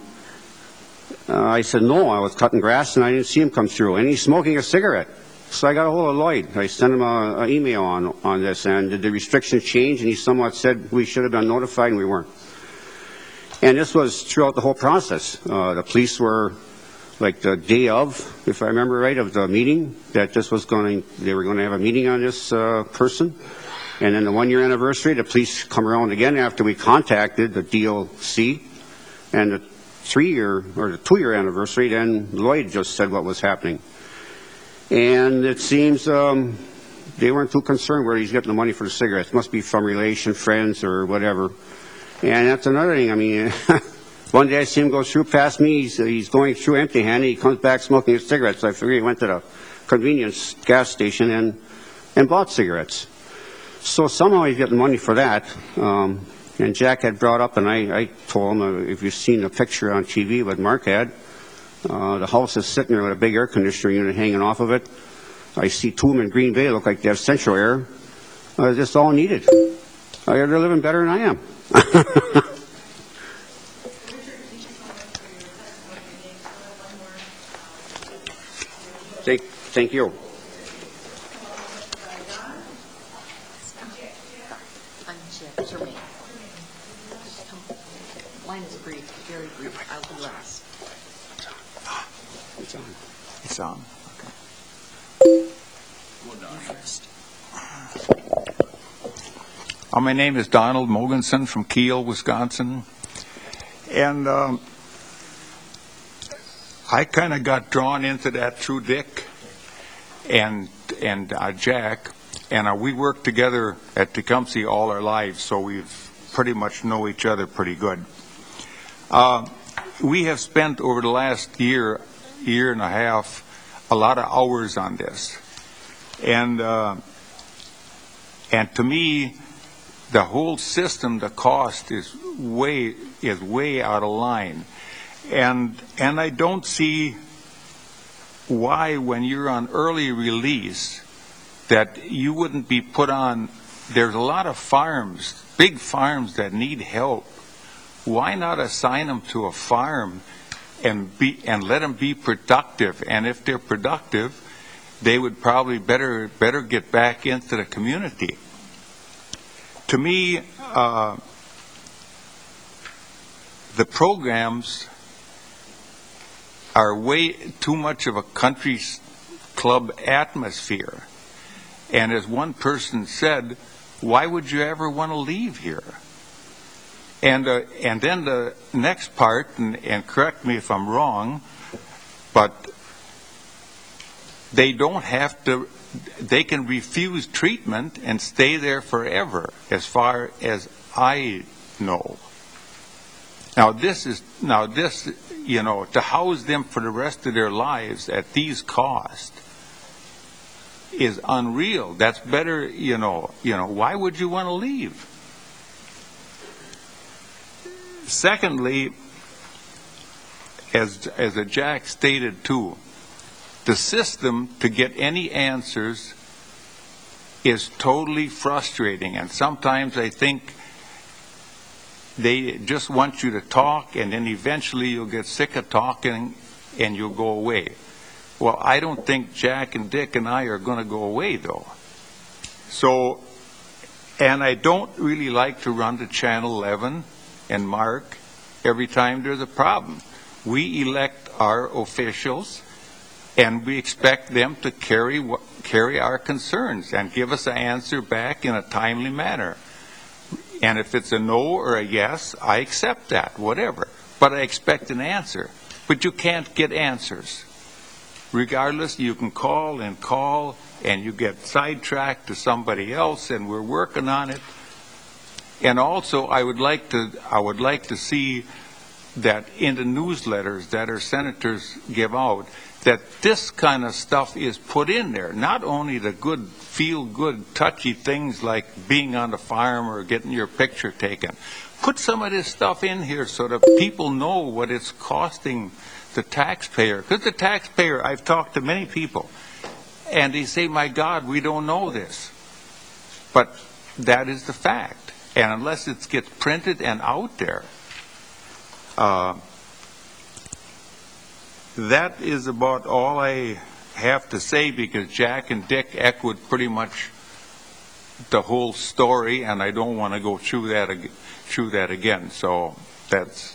I said, "No, I was cutting grass and I didn't see him come through." And he's smoking a cigarette. So I got a hold of Lloyd. I sent him an email on this, and did the restrictions change? And he somewhat said we should have been notified, and we weren't. And this was throughout the whole process. The police were, like the day of, if I remember right, of the meeting, that they were going to have a meeting on this person. And then the 1-year anniversary, the police come around again after we contacted the DOC. And the 3-year or the 2-year anniversary, then Lloyd just said what was happening. And it seems they weren't too concerned where he's getting the money for the cigarettes. Must be from relation, friends, or whatever. And that's another thing. I mean, one day I see him go past me. He's going through empty-handed. He comes back smoking his cigarettes. I figured he went to the convenience gas station and bought cigarettes. So somehow he's getting money for that. And Jack had brought up, and I told him, if you've seen the picture on TV what Mark had, the house is sitting there with a big air conditioner unit hanging off of it. I see two of them in Green Bay, look like they have central air. It's all needed. They're living better than I am. Thank you. Mine is brief, very brief. I'll do less. It's on. It's on. My name is Donald Mogensen from Kiel, Wisconsin. And I kind of got drawn into that through Dick and Jack. And we worked together at Tecumseh all our lives, so we've pretty much know each other pretty good. We have spent over the last year and a half, a lot of hours on this. And to me, the whole system, the cost is way out of line. And I don't see why, when you're on early release, that you wouldn't be put on. There's a lot of farms, big farms, that need help. Why not assign them to a farm and let them be productive? And if they're productive, they would probably better get back into the community. To me, the programs are way too much of a country club atmosphere. And as one person said, why would you ever want to leave here? And then the next part, and correct me if I'm wrong, but they don't have to, they can refuse treatment and stay there forever, as far as I know. Now this, to house them for the rest of their lives at these costs is unreal. That's better, why would you want to leave? Secondly, as a Jack stated too, the system to get any answers is totally frustrating, and sometimes I think they just want you to talk, and then eventually you'll get sick of talking and you'll go away. Well, I don't think Jack and Dick and I are going to go away, though. So, and I don't really like to run to Channel 11 and Mark every time there's a problem. We elect our officials, and we expect them to carry our concerns and give us an answer back in a timely manner. And if it's a no or a yes, I accept that, whatever. But I expect an answer. But you can't get answers. Regardless, you can call, and you get sidetracked to somebody else, and we're working on it. And also, I would like to see that in the newsletters that our senators give out, that this kind of stuff is put in there. Not only the good, feel-good, touchy things like being on the farm or getting your picture taken. Put some of this stuff in here so that people know what it's costing the taxpayer. Because the taxpayer, I've talked to many people, and they say, my God, we don't know this. But that is the fact. And unless it gets printed and out there, that is about all I have to say, because Jack and Dick echoed pretty much the whole story, and I don't want to go through that again. So that's.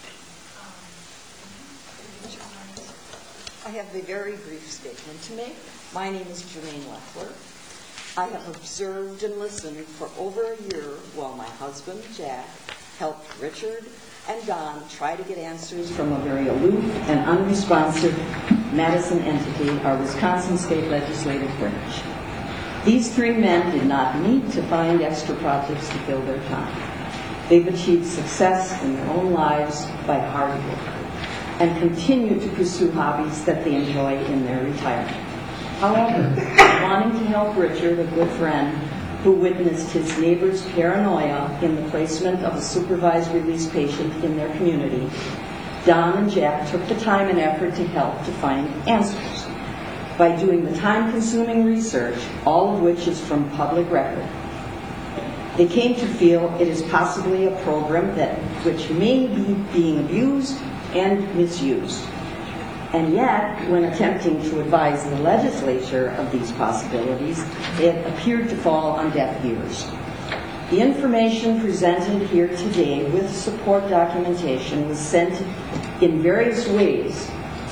I have a very brief statement to make. My name is Jermaine Leffler. I have observed and listened for over a year while my husband, Jack, helped Richard and Don try to get answers from a very aloof and unresponsive Madison entity, our Wisconsin State Legislative Branch. These three men did not need to find extra projects to fill their time. They've achieved success in their own lives by hard work and continue to pursue hobbies that they enjoy in their retirement. However, wanting to help Richard, a good friend, who witnessed his neighbor's paranoia in the placement of a supervised release patient in their community, Don and Jack took the time and effort to help to find answers by doing the time-consuming research, all of which is from public record. They came to feel it is possibly a program which may be being abused and misused. And yet, when attempting to advise the legislature of these possibilities, it appeared to fall on deaf ears. The information presented here today with support documentation was sent in various ways to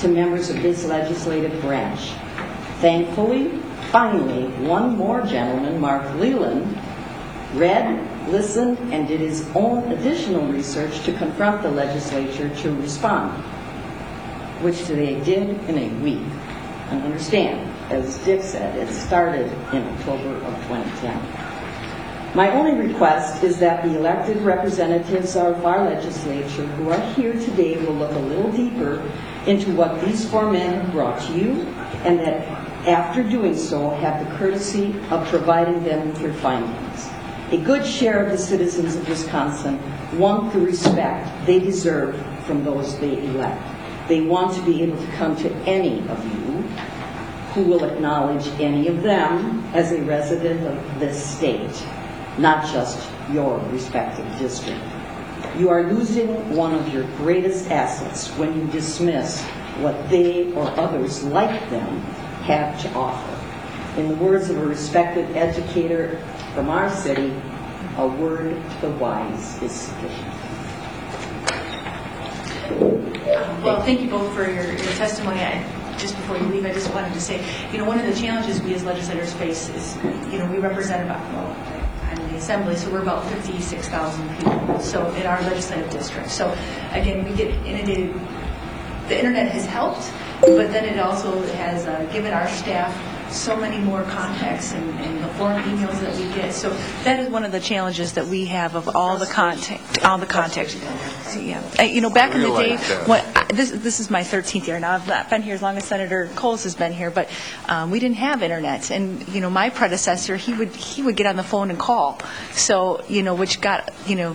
to members of this legislative branch. Thankfully, finally, one more gentleman, Mark Leland, read, listened, and did his own additional research to confront the legislature to respond, which they did in a week. And understand, as Dick said, it started in October of 2010. My only request is that the elected representatives of our legislature who are here today will look a little deeper into what these four men have brought to you, and that after doing so, have the courtesy of providing them with your findings. A good share of the citizens of Wisconsin want the respect they deserve from those they elect. They want to be able to come to any of you who will acknowledge any of them as a resident of this state, not just your respective district. You are losing one of your greatest assets when you dismiss what they or others like them have to offer. In the words of a respected educator from our city, a word to the wise is sufficient. Well, thank you both for your testimony. Just before you leave, I just wanted to say, one of the challenges we as legislators face is, we represent about, I'm in the assembly, so we're about 56,000 people, so in our legislative district. So again, we get inundated. The internet has helped, but then it also has given our staff so many more contacts and the foreign emails that we get. So that is one of the challenges that we have of all the contact. So, yeah. Back in the day, this is my 13th year now. I've not been here as long as Senator Coles has been here, but we didn't have internet. And my predecessor, he would get on the phone and call. So which got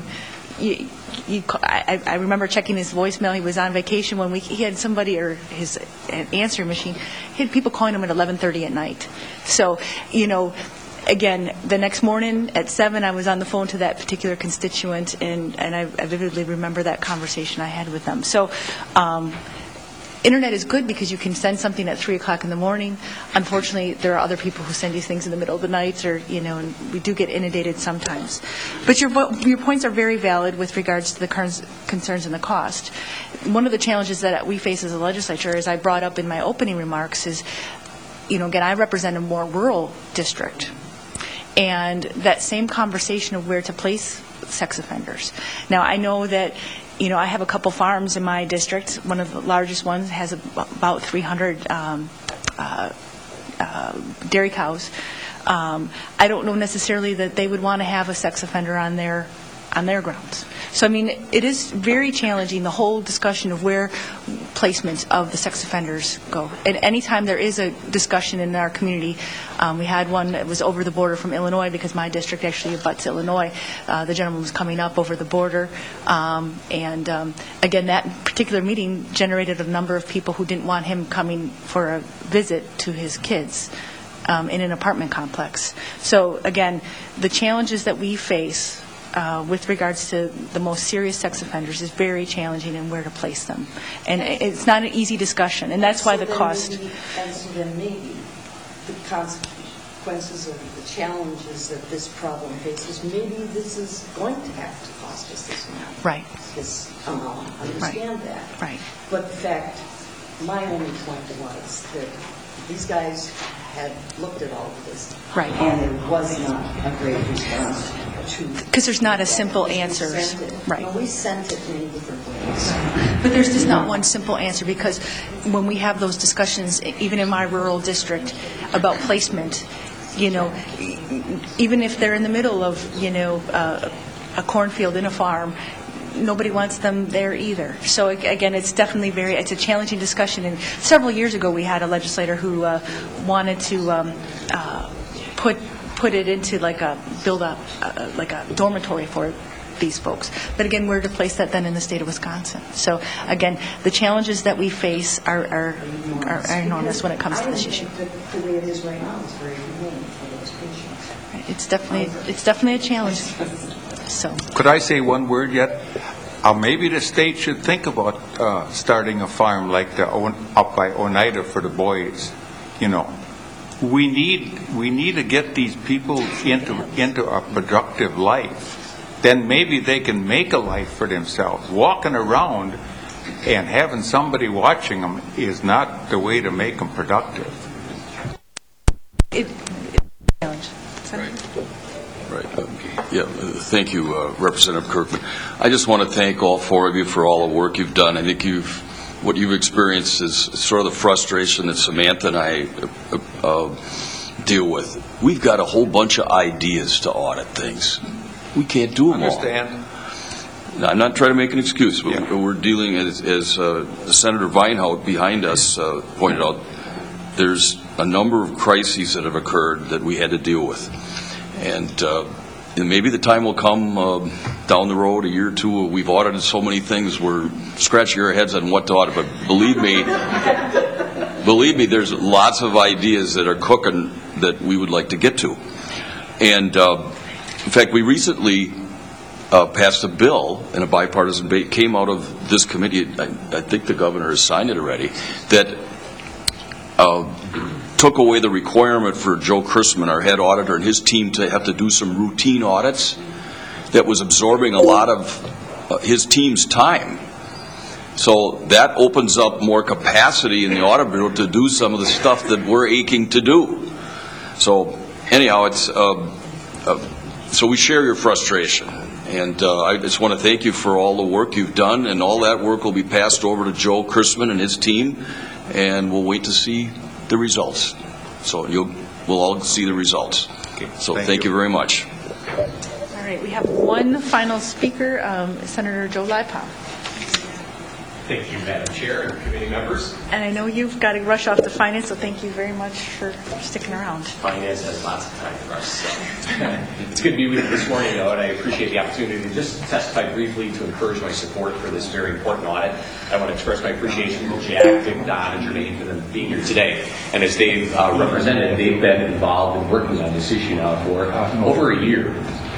I remember checking his voicemail. He was on vacation when he had somebody, or his answering machine. He had people calling him at 11:30 at night. So, again, the next morning at 7, I was on the phone to that particular constituent, and I vividly remember that conversation I had with them. So, internet is good because you can send something at 3 o'clock in the morning. Unfortunately, there are other people who send you things in the middle of the night, or and we do get inundated sometimes. But your points are very valid with regards to the concerns and the cost. One of the challenges that we face as a legislature, as I brought up in my opening remarks, is, again, I represent a more rural district, and that same conversation of where to place sex offenders. Now, I know that I have a couple farms in my district. One of the largest ones has about 300 dairy cows. I don't know necessarily that they would want to have a sex offender on their grounds. So, it is very challenging, the whole discussion of where placement of the sex offenders go. And anytime there is a discussion in our community, we had one that was over the border from Illinois, because my district actually abuts Illinois. The gentleman was coming up over the border. Again, that particular meeting generated a number of people who didn't want him coming for a visit to his kids in an apartment complex. So, again, the challenges that we face with regards to the most serious sex offenders is very challenging, and where to place them. And it's not an easy discussion, and that's why the cost. And so then maybe the consequences of the challenges that this problem faces, maybe this is going to have to cost us this amount. Right. This amount. I understand that. Right. But in fact, my only point was that these guys had looked at all of this. Right. And there was not a great response to. Because there's not a simple answer. Right. No, we sent it many different ways. But there's just not one simple answer, because when we have those discussions, even in my rural district, about placement, even if they're in the middle of, a cornfield in a farm, nobody wants them there either. So again, it's definitely it's a challenging discussion. And several years ago, we had a legislator who wanted to put it into build a dormitory for these folks. But again, where to place that then in the state of Wisconsin? So again, the challenges that we face are enormous when it comes to this issue. The way it is right now is very humane for those patients. Right. It's definitely a challenge. So. Could I say one word yet? Maybe the state should think about starting a farm like up by Oneida for the boys. We need to get these people into a productive life. Then maybe they can make a life for themselves. Walking around and having somebody watching them is not the way to make them productive. Right. Yeah. Thank you, Representative Kirkman. I just want to thank all four of you for all the work you've done. I think what you've experienced is sort of the frustration that Samantha and I deal with. We've got a whole bunch of ideas to audit things. We can't do them all. Understand? I'm not trying to make an excuse, but we're dealing, as Senator Weinhaut behind us pointed out, there's a number of crises that have occurred that we had to deal with. And maybe the time will come down the road, a year or two, we've audited so many things, we're scratching our heads on what to audit. But believe me, there's lots of ideas that are cooking that we would like to get to. And in fact, we recently passed a bill in a bipartisan debate, came out of this committee, I think the governor has signed it already, that took away the requirement for Joe Christman, our head auditor, and his team to have to do some routine audits that was absorbing a lot of his team's time. So that opens up more capacity in the Audit Bureau to do some of the stuff that we're aching to do. So anyhow, it's so we share your frustration. And I just want to thank you for all the work you've done, and all that work will be passed over to Joe Christman and his team, and we'll wait to see the results. So we'll all see the results. Okay. So thank you very much. All right, we have one final speaker, Senator Joe Lightpaw. Thank you, Madam Chair and committee members. And I know you've got to rush off to finance, so thank you very much for sticking around. Finance has lots of time for us. So. It's good to be with you this morning, though, and I appreciate the opportunity to just testify briefly to encourage my support for this very important audit. I want to express my appreciation to Jack, Dick, Don, and Jermaine for them being here today. And as they've represented, they've been involved in working on this issue now for over a year.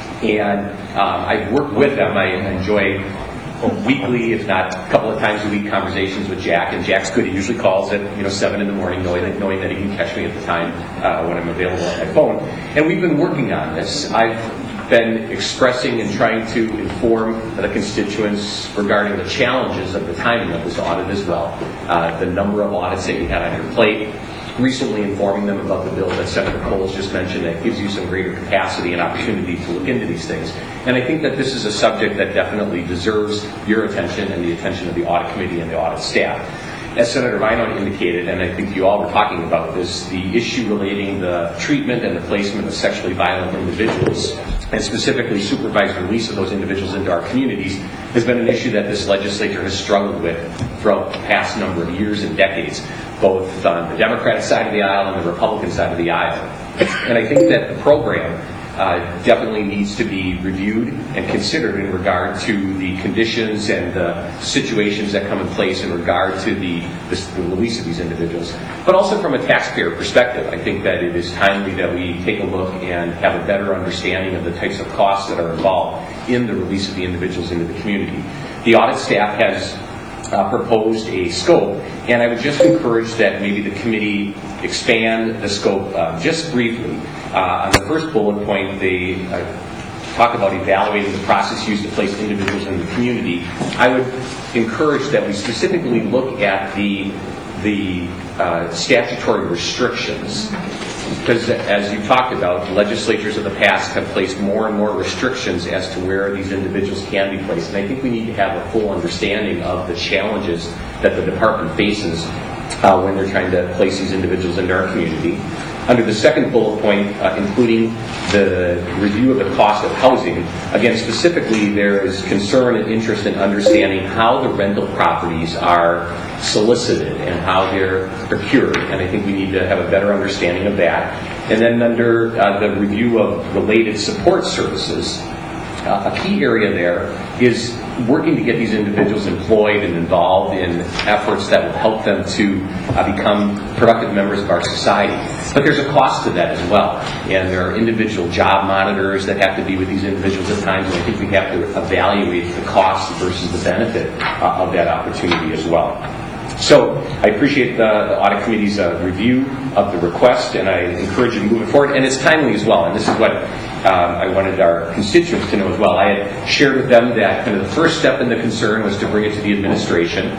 And I've worked with them. I enjoy weekly, if not a couple of times a week, conversations with Jack. And Jack's good. He usually calls at 7 in the morning, knowing that he can catch me at the time when I'm available on my phone. And we've been working on this. I've been expressing and trying to inform the constituents regarding the challenges of the timing of this audit as well. The number of audits that you had on your plate. Recently informing them about the bill that Senator Coles just mentioned that gives you some greater capacity and opportunity to look into these things. And I think that this is a subject that definitely deserves your attention and the attention of the Audit Committee and the audit staff. As Senator Reinhardt indicated, and I think you all were talking about this, the issue relating the treatment and the placement of sexually violent individuals, and specifically supervised release of those individuals into our communities, has been an issue that this legislature has struggled with throughout the past number of years and decades, both on the Democratic side of the aisle and the Republican side of the aisle. And I think that the program definitely needs to be reviewed and considered in regard to the conditions and the situations that come in place in regard to the release of these individuals. But also from a taxpayer perspective, I think that it is timely that we take a look and have a better understanding of the types of costs that are involved in the release of the individuals into the community. The audit staff has proposed a scope, and I would just encourage that maybe the committee expand the scope just briefly. On the first bullet point, they talk about evaluating the process used to place individuals in the community. I would encourage that we specifically look at the statutory restrictions, because as you talked about, legislatures of the past have placed more and more restrictions as to where these individuals can be placed. And I think we need to have a full understanding of the challenges that the department faces when they're trying to place these individuals into our community. Under the second bullet point, including the review of the cost of housing, again, specifically, there is concern and interest in understanding how the rental properties are solicited and how they're procured, and I think we need to have a better understanding of that. And then under the review of related support services, a key area there is working to get these individuals employed and involved in efforts that will help them to become productive members of our society. But there's a cost to that as well. And there are individual job monitors that have to be with these individuals at times, and I think we have to evaluate the cost versus the benefit of that opportunity as well. So I appreciate the Audit Committee's review of the request, and I encourage you to move it forward. And it's timely as well, and this is what I wanted our constituents to know as well. I had shared with them that kind of the first step in the concern was to bring it to the administration.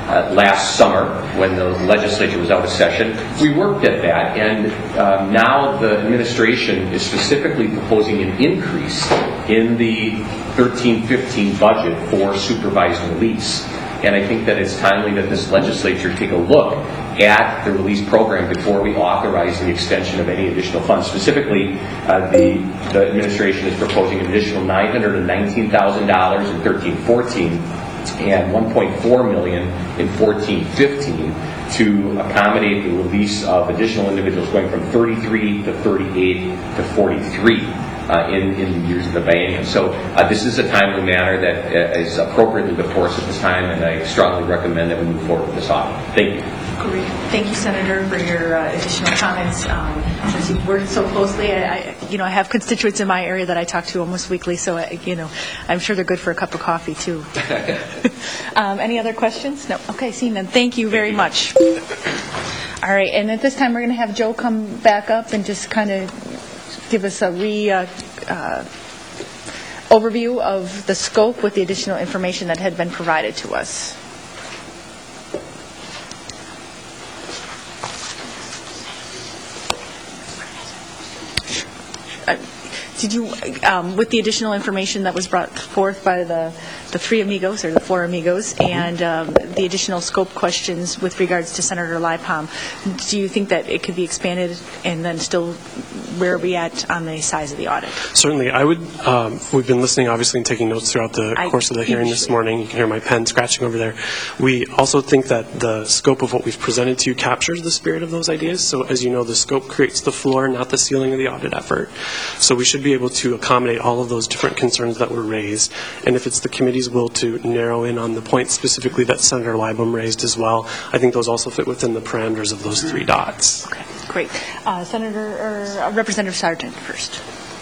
last summer when the legislature was out of session. We worked at that, and now the administration is specifically proposing an increase in the 13-15 budget for supervised release. And I think that it's timely that this legislature take a look at the release program before we authorize the extension of any additional funds. Specifically, the administration is proposing an additional $919,000 in 13-14 and $1.4 million in 14-15 to accommodate the release of additional individuals going from 33 to 38 to 43. In the years of the biennium. So this is a timely manner that is appropriately before us at this time, and I strongly recommend that we move forward with this audit. Thank you. Great. Thank you, Senator, for your additional comments. Since you've worked so closely, I have constituents in my area that I talk to almost weekly, so I'm sure they're good for a cup of coffee too. Any other questions? No. Okay, seeing none. Thank you very much. All right, and at this time we're going to have Joe come back up and just kind of give us a overview of the scope with the additional information that had been provided to us. Did you, with the additional information that was brought forth by the three amigos, or the four amigos, and the additional scope questions with regards to Senator Lipham, do you think that it could be expanded, and then still, where are we at on the size of the audit? Certainly. I would, we've been listening, obviously, and taking notes throughout the course of the hearing this morning. You can hear my pen scratching over there. We also think that the scope of what we've presented to you captures the spirit of those ideas. So, as you know, the scope creates the floor, not the ceiling of the audit effort. So we should be able to accommodate all of those different concerns that were raised. And if it's the committee's will to narrow in on the points specifically that Senator Lipham raised as well, I think those also fit within the parameters of those three dots. Okay, great. Representative Sargent first.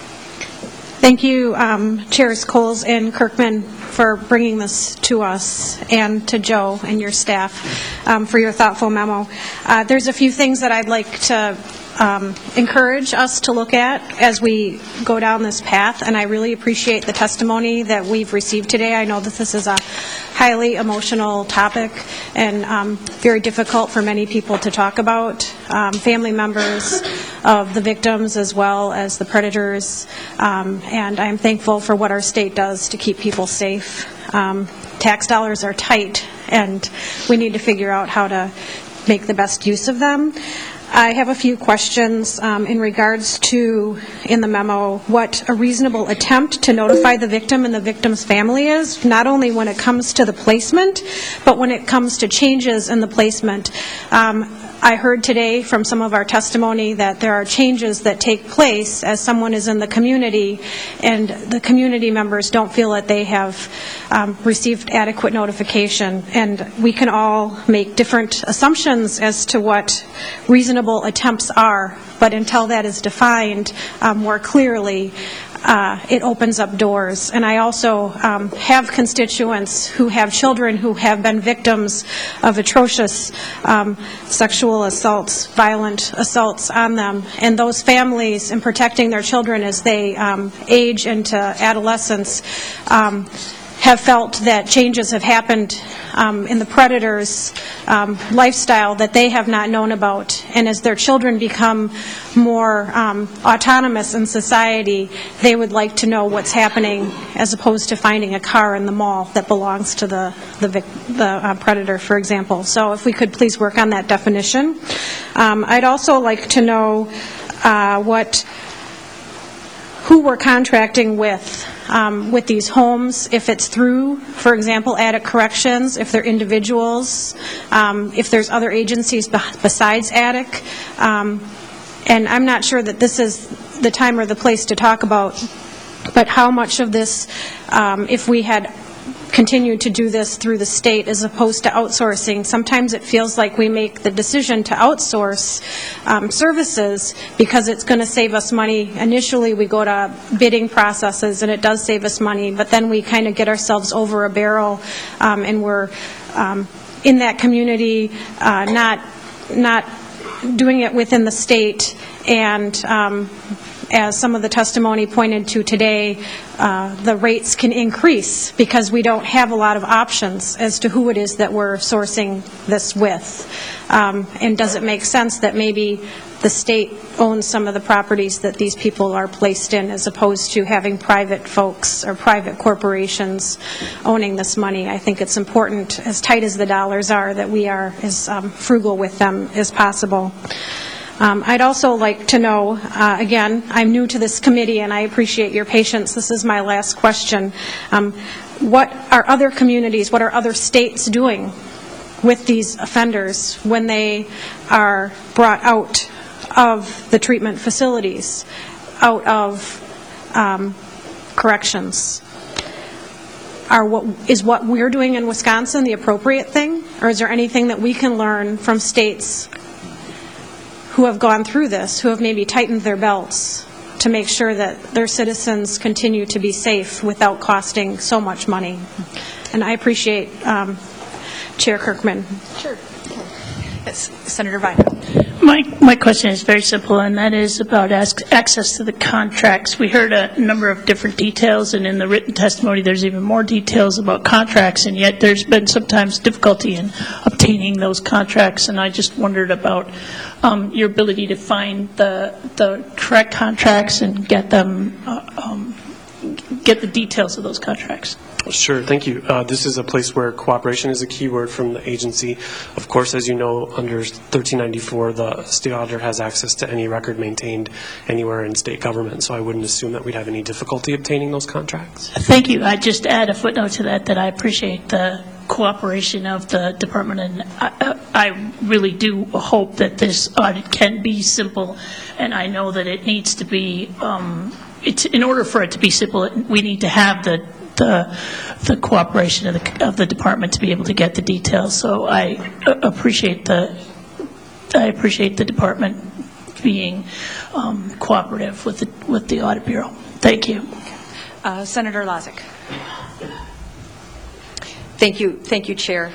Thank you, Chairs Coles and Kirkman, for bringing this to us, and to Joe and your staff for your thoughtful memo. There's a few things that I'd like to encourage us to look at as we go down this path, and I really appreciate the testimony that we've received today. I know that this is a highly emotional topic and very difficult for many people to talk about, family members of the victims as well as the predators, and I'm thankful for what our state does to keep people safe. Tax dollars are tight, and we need to figure out how to make the best use of them. I have a few questions in regards to, in the memo, what a reasonable attempt to notify the victim and the victim's family is, not only when it comes to the placement, but when it comes to changes in the placement. I heard today from some of our testimony that there are changes that take place as someone is in the community, and the community members don't feel that they have received adequate notification. And we can all make different assumptions as to what reasonable attempts are, but until that is defined more clearly, it opens up doors. And I also have constituents who have children who have been victims of atrocious sexual assaults, violent assaults on them. And those families, in protecting their children as they age into adolescence, have felt that changes have happened in the predators' lifestyle that they have not known about. And as their children become more autonomous in society, they would like to know what's happening, as opposed to finding a car in the mall that belongs to the predator, for example. So if we could please work on that definition. I'd also like to know who we're contracting with these homes, if it's through, for example, Attic Corrections, if they're individuals, if there's other agencies besides Attic. And I'm not sure that this is the time or the place to talk about, but how much of this, if we had continued to do this through the state as opposed to outsourcing. Sometimes it feels like we make the decision to outsource services because it's going to save us money. Initially, we go to bidding processes, and it does save us money, but then we kind of get ourselves over a barrel, and we're in that community, not doing it within the state, and as some of the testimony pointed to today, the rates can increase because we don't have a lot of options as to who it is that we're sourcing this with. And does it make sense that maybe the state owns some of the properties that these people are placed in, as opposed to having private folks or private corporations owning this money? I think it's important, as tight as the dollars are, that we are as frugal with them as possible. I'd also like to know, again, I'm new to this committee and I appreciate your patience. This is my last question. What are other communities, what are other states doing with these offenders when they are brought out of the treatment facilities, out of corrections? Is what we're doing in Wisconsin the appropriate thing? Or is there anything that we can learn from states who have gone through this, who have maybe tightened their belts to make sure that their citizens continue to be safe without costing so much money? And I appreciate Chair Kirkman. Sure. Yes, Senator Viner. My question is very simple, and that is about access to the contracts. We heard a number of different details, and in the written testimony there's even more details about contracts, and yet there's been sometimes difficulty in obtaining those contracts, and I just wondered about your ability to find the correct contracts and get them, get the details of those contracts. Sure, thank you. This is a place where cooperation is a key word from the agency. Of course, as you know, under 1394, the state auditor has access to any record maintained anywhere in state government, so I wouldn't assume that we'd have any difficulty obtaining those contracts. Thank you. I just add a footnote to that I appreciate the cooperation of the department, and I really do hope that this audit can be simple, and I know that it needs to be, in order for it to be simple, we need to have the cooperation of the department to be able to get the details. So I appreciate the department being cooperative with the Audit Bureau. Thank you. Senator Lozick. Thank you, Chair.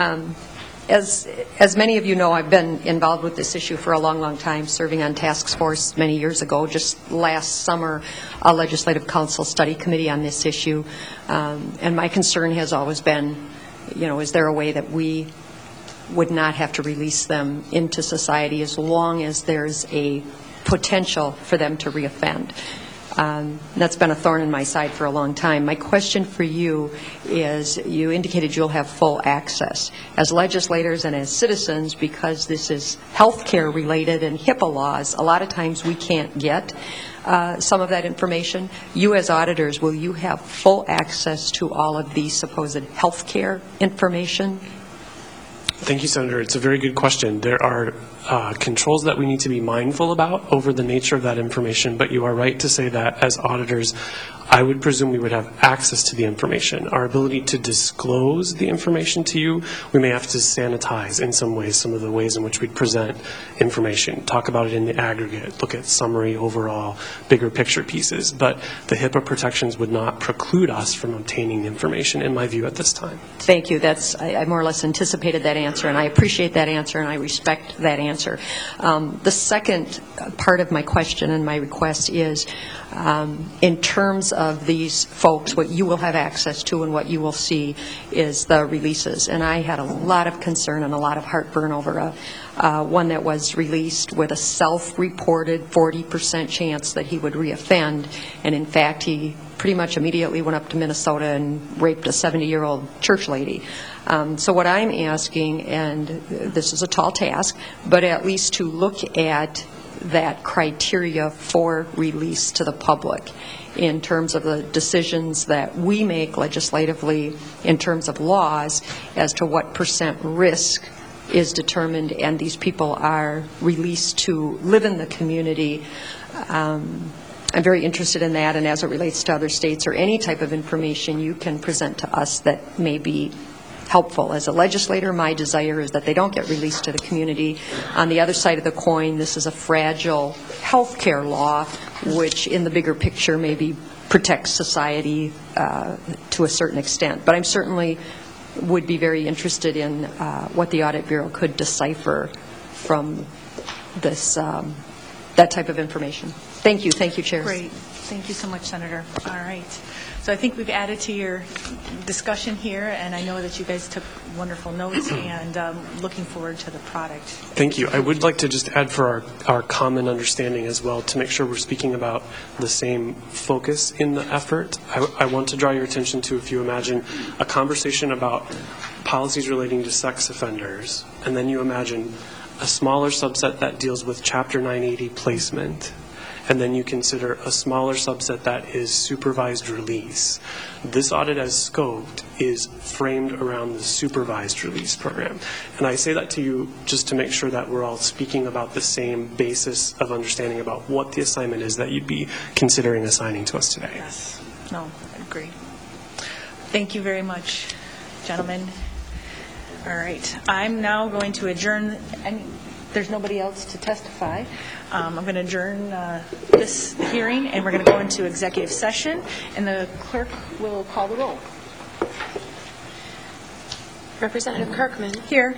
As many of you know, I've been involved with this issue for a long, long time, serving on task force many years ago. Just last summer, a Legislative Council study committee on this issue. And my concern has always been, is there a way that we would not have to release them into society as long as there's a potential for them to reoffend? That's been a thorn in my side for a long time. My question for you is, you indicated you'll have full access. As legislators and as citizens, because this is healthcare related and HIPAA laws, a lot of times we can't get some of that information. You as auditors, will you have full access to all of the supposed healthcare information? Thank you, Senator. It's a very good question. There are controls that we need to be mindful about over the nature of that information, but you are right to say that as auditors, I would presume we would have access to the information. Our ability to disclose the information to you, we may have to sanitize in some ways, some of the ways in which we present information, talk about it in the aggregate, look at summary, overall, bigger picture pieces. But the HIPAA protections would not preclude us from obtaining information, in my view, at this time. Thank you. I more or less anticipated that answer, and I appreciate that answer, and I respect that answer. The second part of my question and my request is, in terms of these folks, what you will have access to and what you will see is the releases. And I had a lot of concern and a lot of heartburn over one that was released with a self-reported 40% chance that he would reoffend. And in fact, he pretty much immediately went up to Minnesota and raped a 70-year-old church lady. So what I'm asking, and this is a tall task, but at least to look at that criteria for release to the public in terms of the decisions that we make legislatively in terms of laws as to what percent risk is determined and these people are released to live in the community. I'm very interested in that, and as it relates to other states or any type of information you can present to us that may be helpful. As a legislator, my desire is that they don't get released to the community. On the other side of the coin, this is a fragile health care law, which in the bigger picture maybe protects society to a certain extent. But I certainly would be very interested in what the Audit Bureau could decipher from this that type of information. Thank you, Chair. Great. Thank you so much, Senator. All right. So I think we've added to your discussion here, and I know that you guys took wonderful notes, and looking forward to the product. Thank you. I would like to just add for our common understanding as well, to make sure we're speaking about the same focus in the effort. I want to draw your attention to, if you imagine a conversation about policies relating to sex offenders, and then you imagine a smaller subset that deals with Chapter 980 placement, and then you consider a smaller subset that is supervised release. This audit as scoped is framed around the supervised release program. And I say that to you just to make sure that we're all speaking about the same basis of understanding about what the assignment is that you'd be considering assigning to us today. Yes. No, I agree. Thank you very much, gentlemen. All right. I'm now going to adjourn. There's nobody else to testify. I'm going to adjourn this hearing, and we're going to go into executive session, and the clerk will call the roll. Representative Kirkman. Here.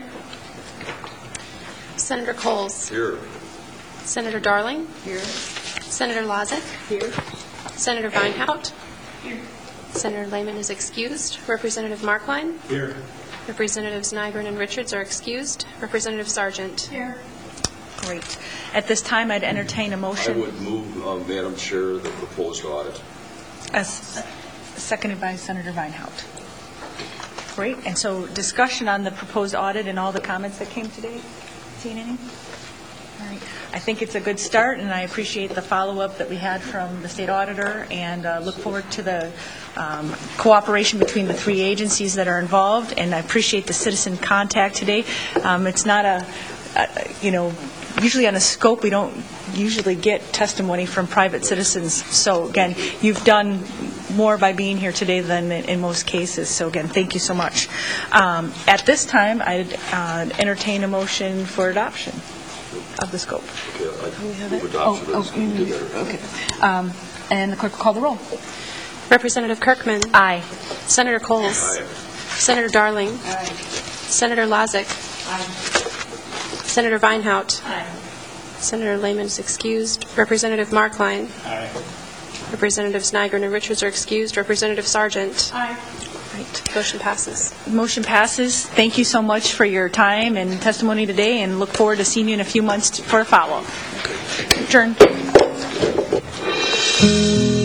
Senator Coles. Here. Senator Darling. Here. Senator Lozick. Here. Senator Weinhaut. Here. Senator Lehman is excused. Representative Markline. Here. Representatives Nygren and Richards are excused. Representative Sargent. Here. Great. At this time, I'd entertain a motion. I would move, Madam Chair, the proposed audit. Seconded by Senator Weinhaut. Great. And so discussion on the proposed audit and all the comments that came today. Seen any? All right. I think it's a good start, and I appreciate the follow-up that we had from the state auditor, and look forward to the cooperation between the three agencies that are involved, and I appreciate the citizen contact today. It's not usually on a scope, we don't usually get testimony from private citizens. So again, you've done more by being here today than in most cases. So again, thank you so much. At this time, I'd entertain a motion for adoption of the scope. Okay. And the clerk will call the roll. Representative Kirkman. Aye. Senator Coles. Aye. Senator Darling. Aye. Senator Lozick. Aye. Senator Weinhaut. Aye. Senator Lehman is excused. Representative Markline. Aye. Representatives Nygren and Richards are excused. Representative Sargent. Aye. Right. Motion passes. Motion passes. Thank you so much for your time and testimony today, and look forward to seeing you in a few months for a follow-up. Adjourn.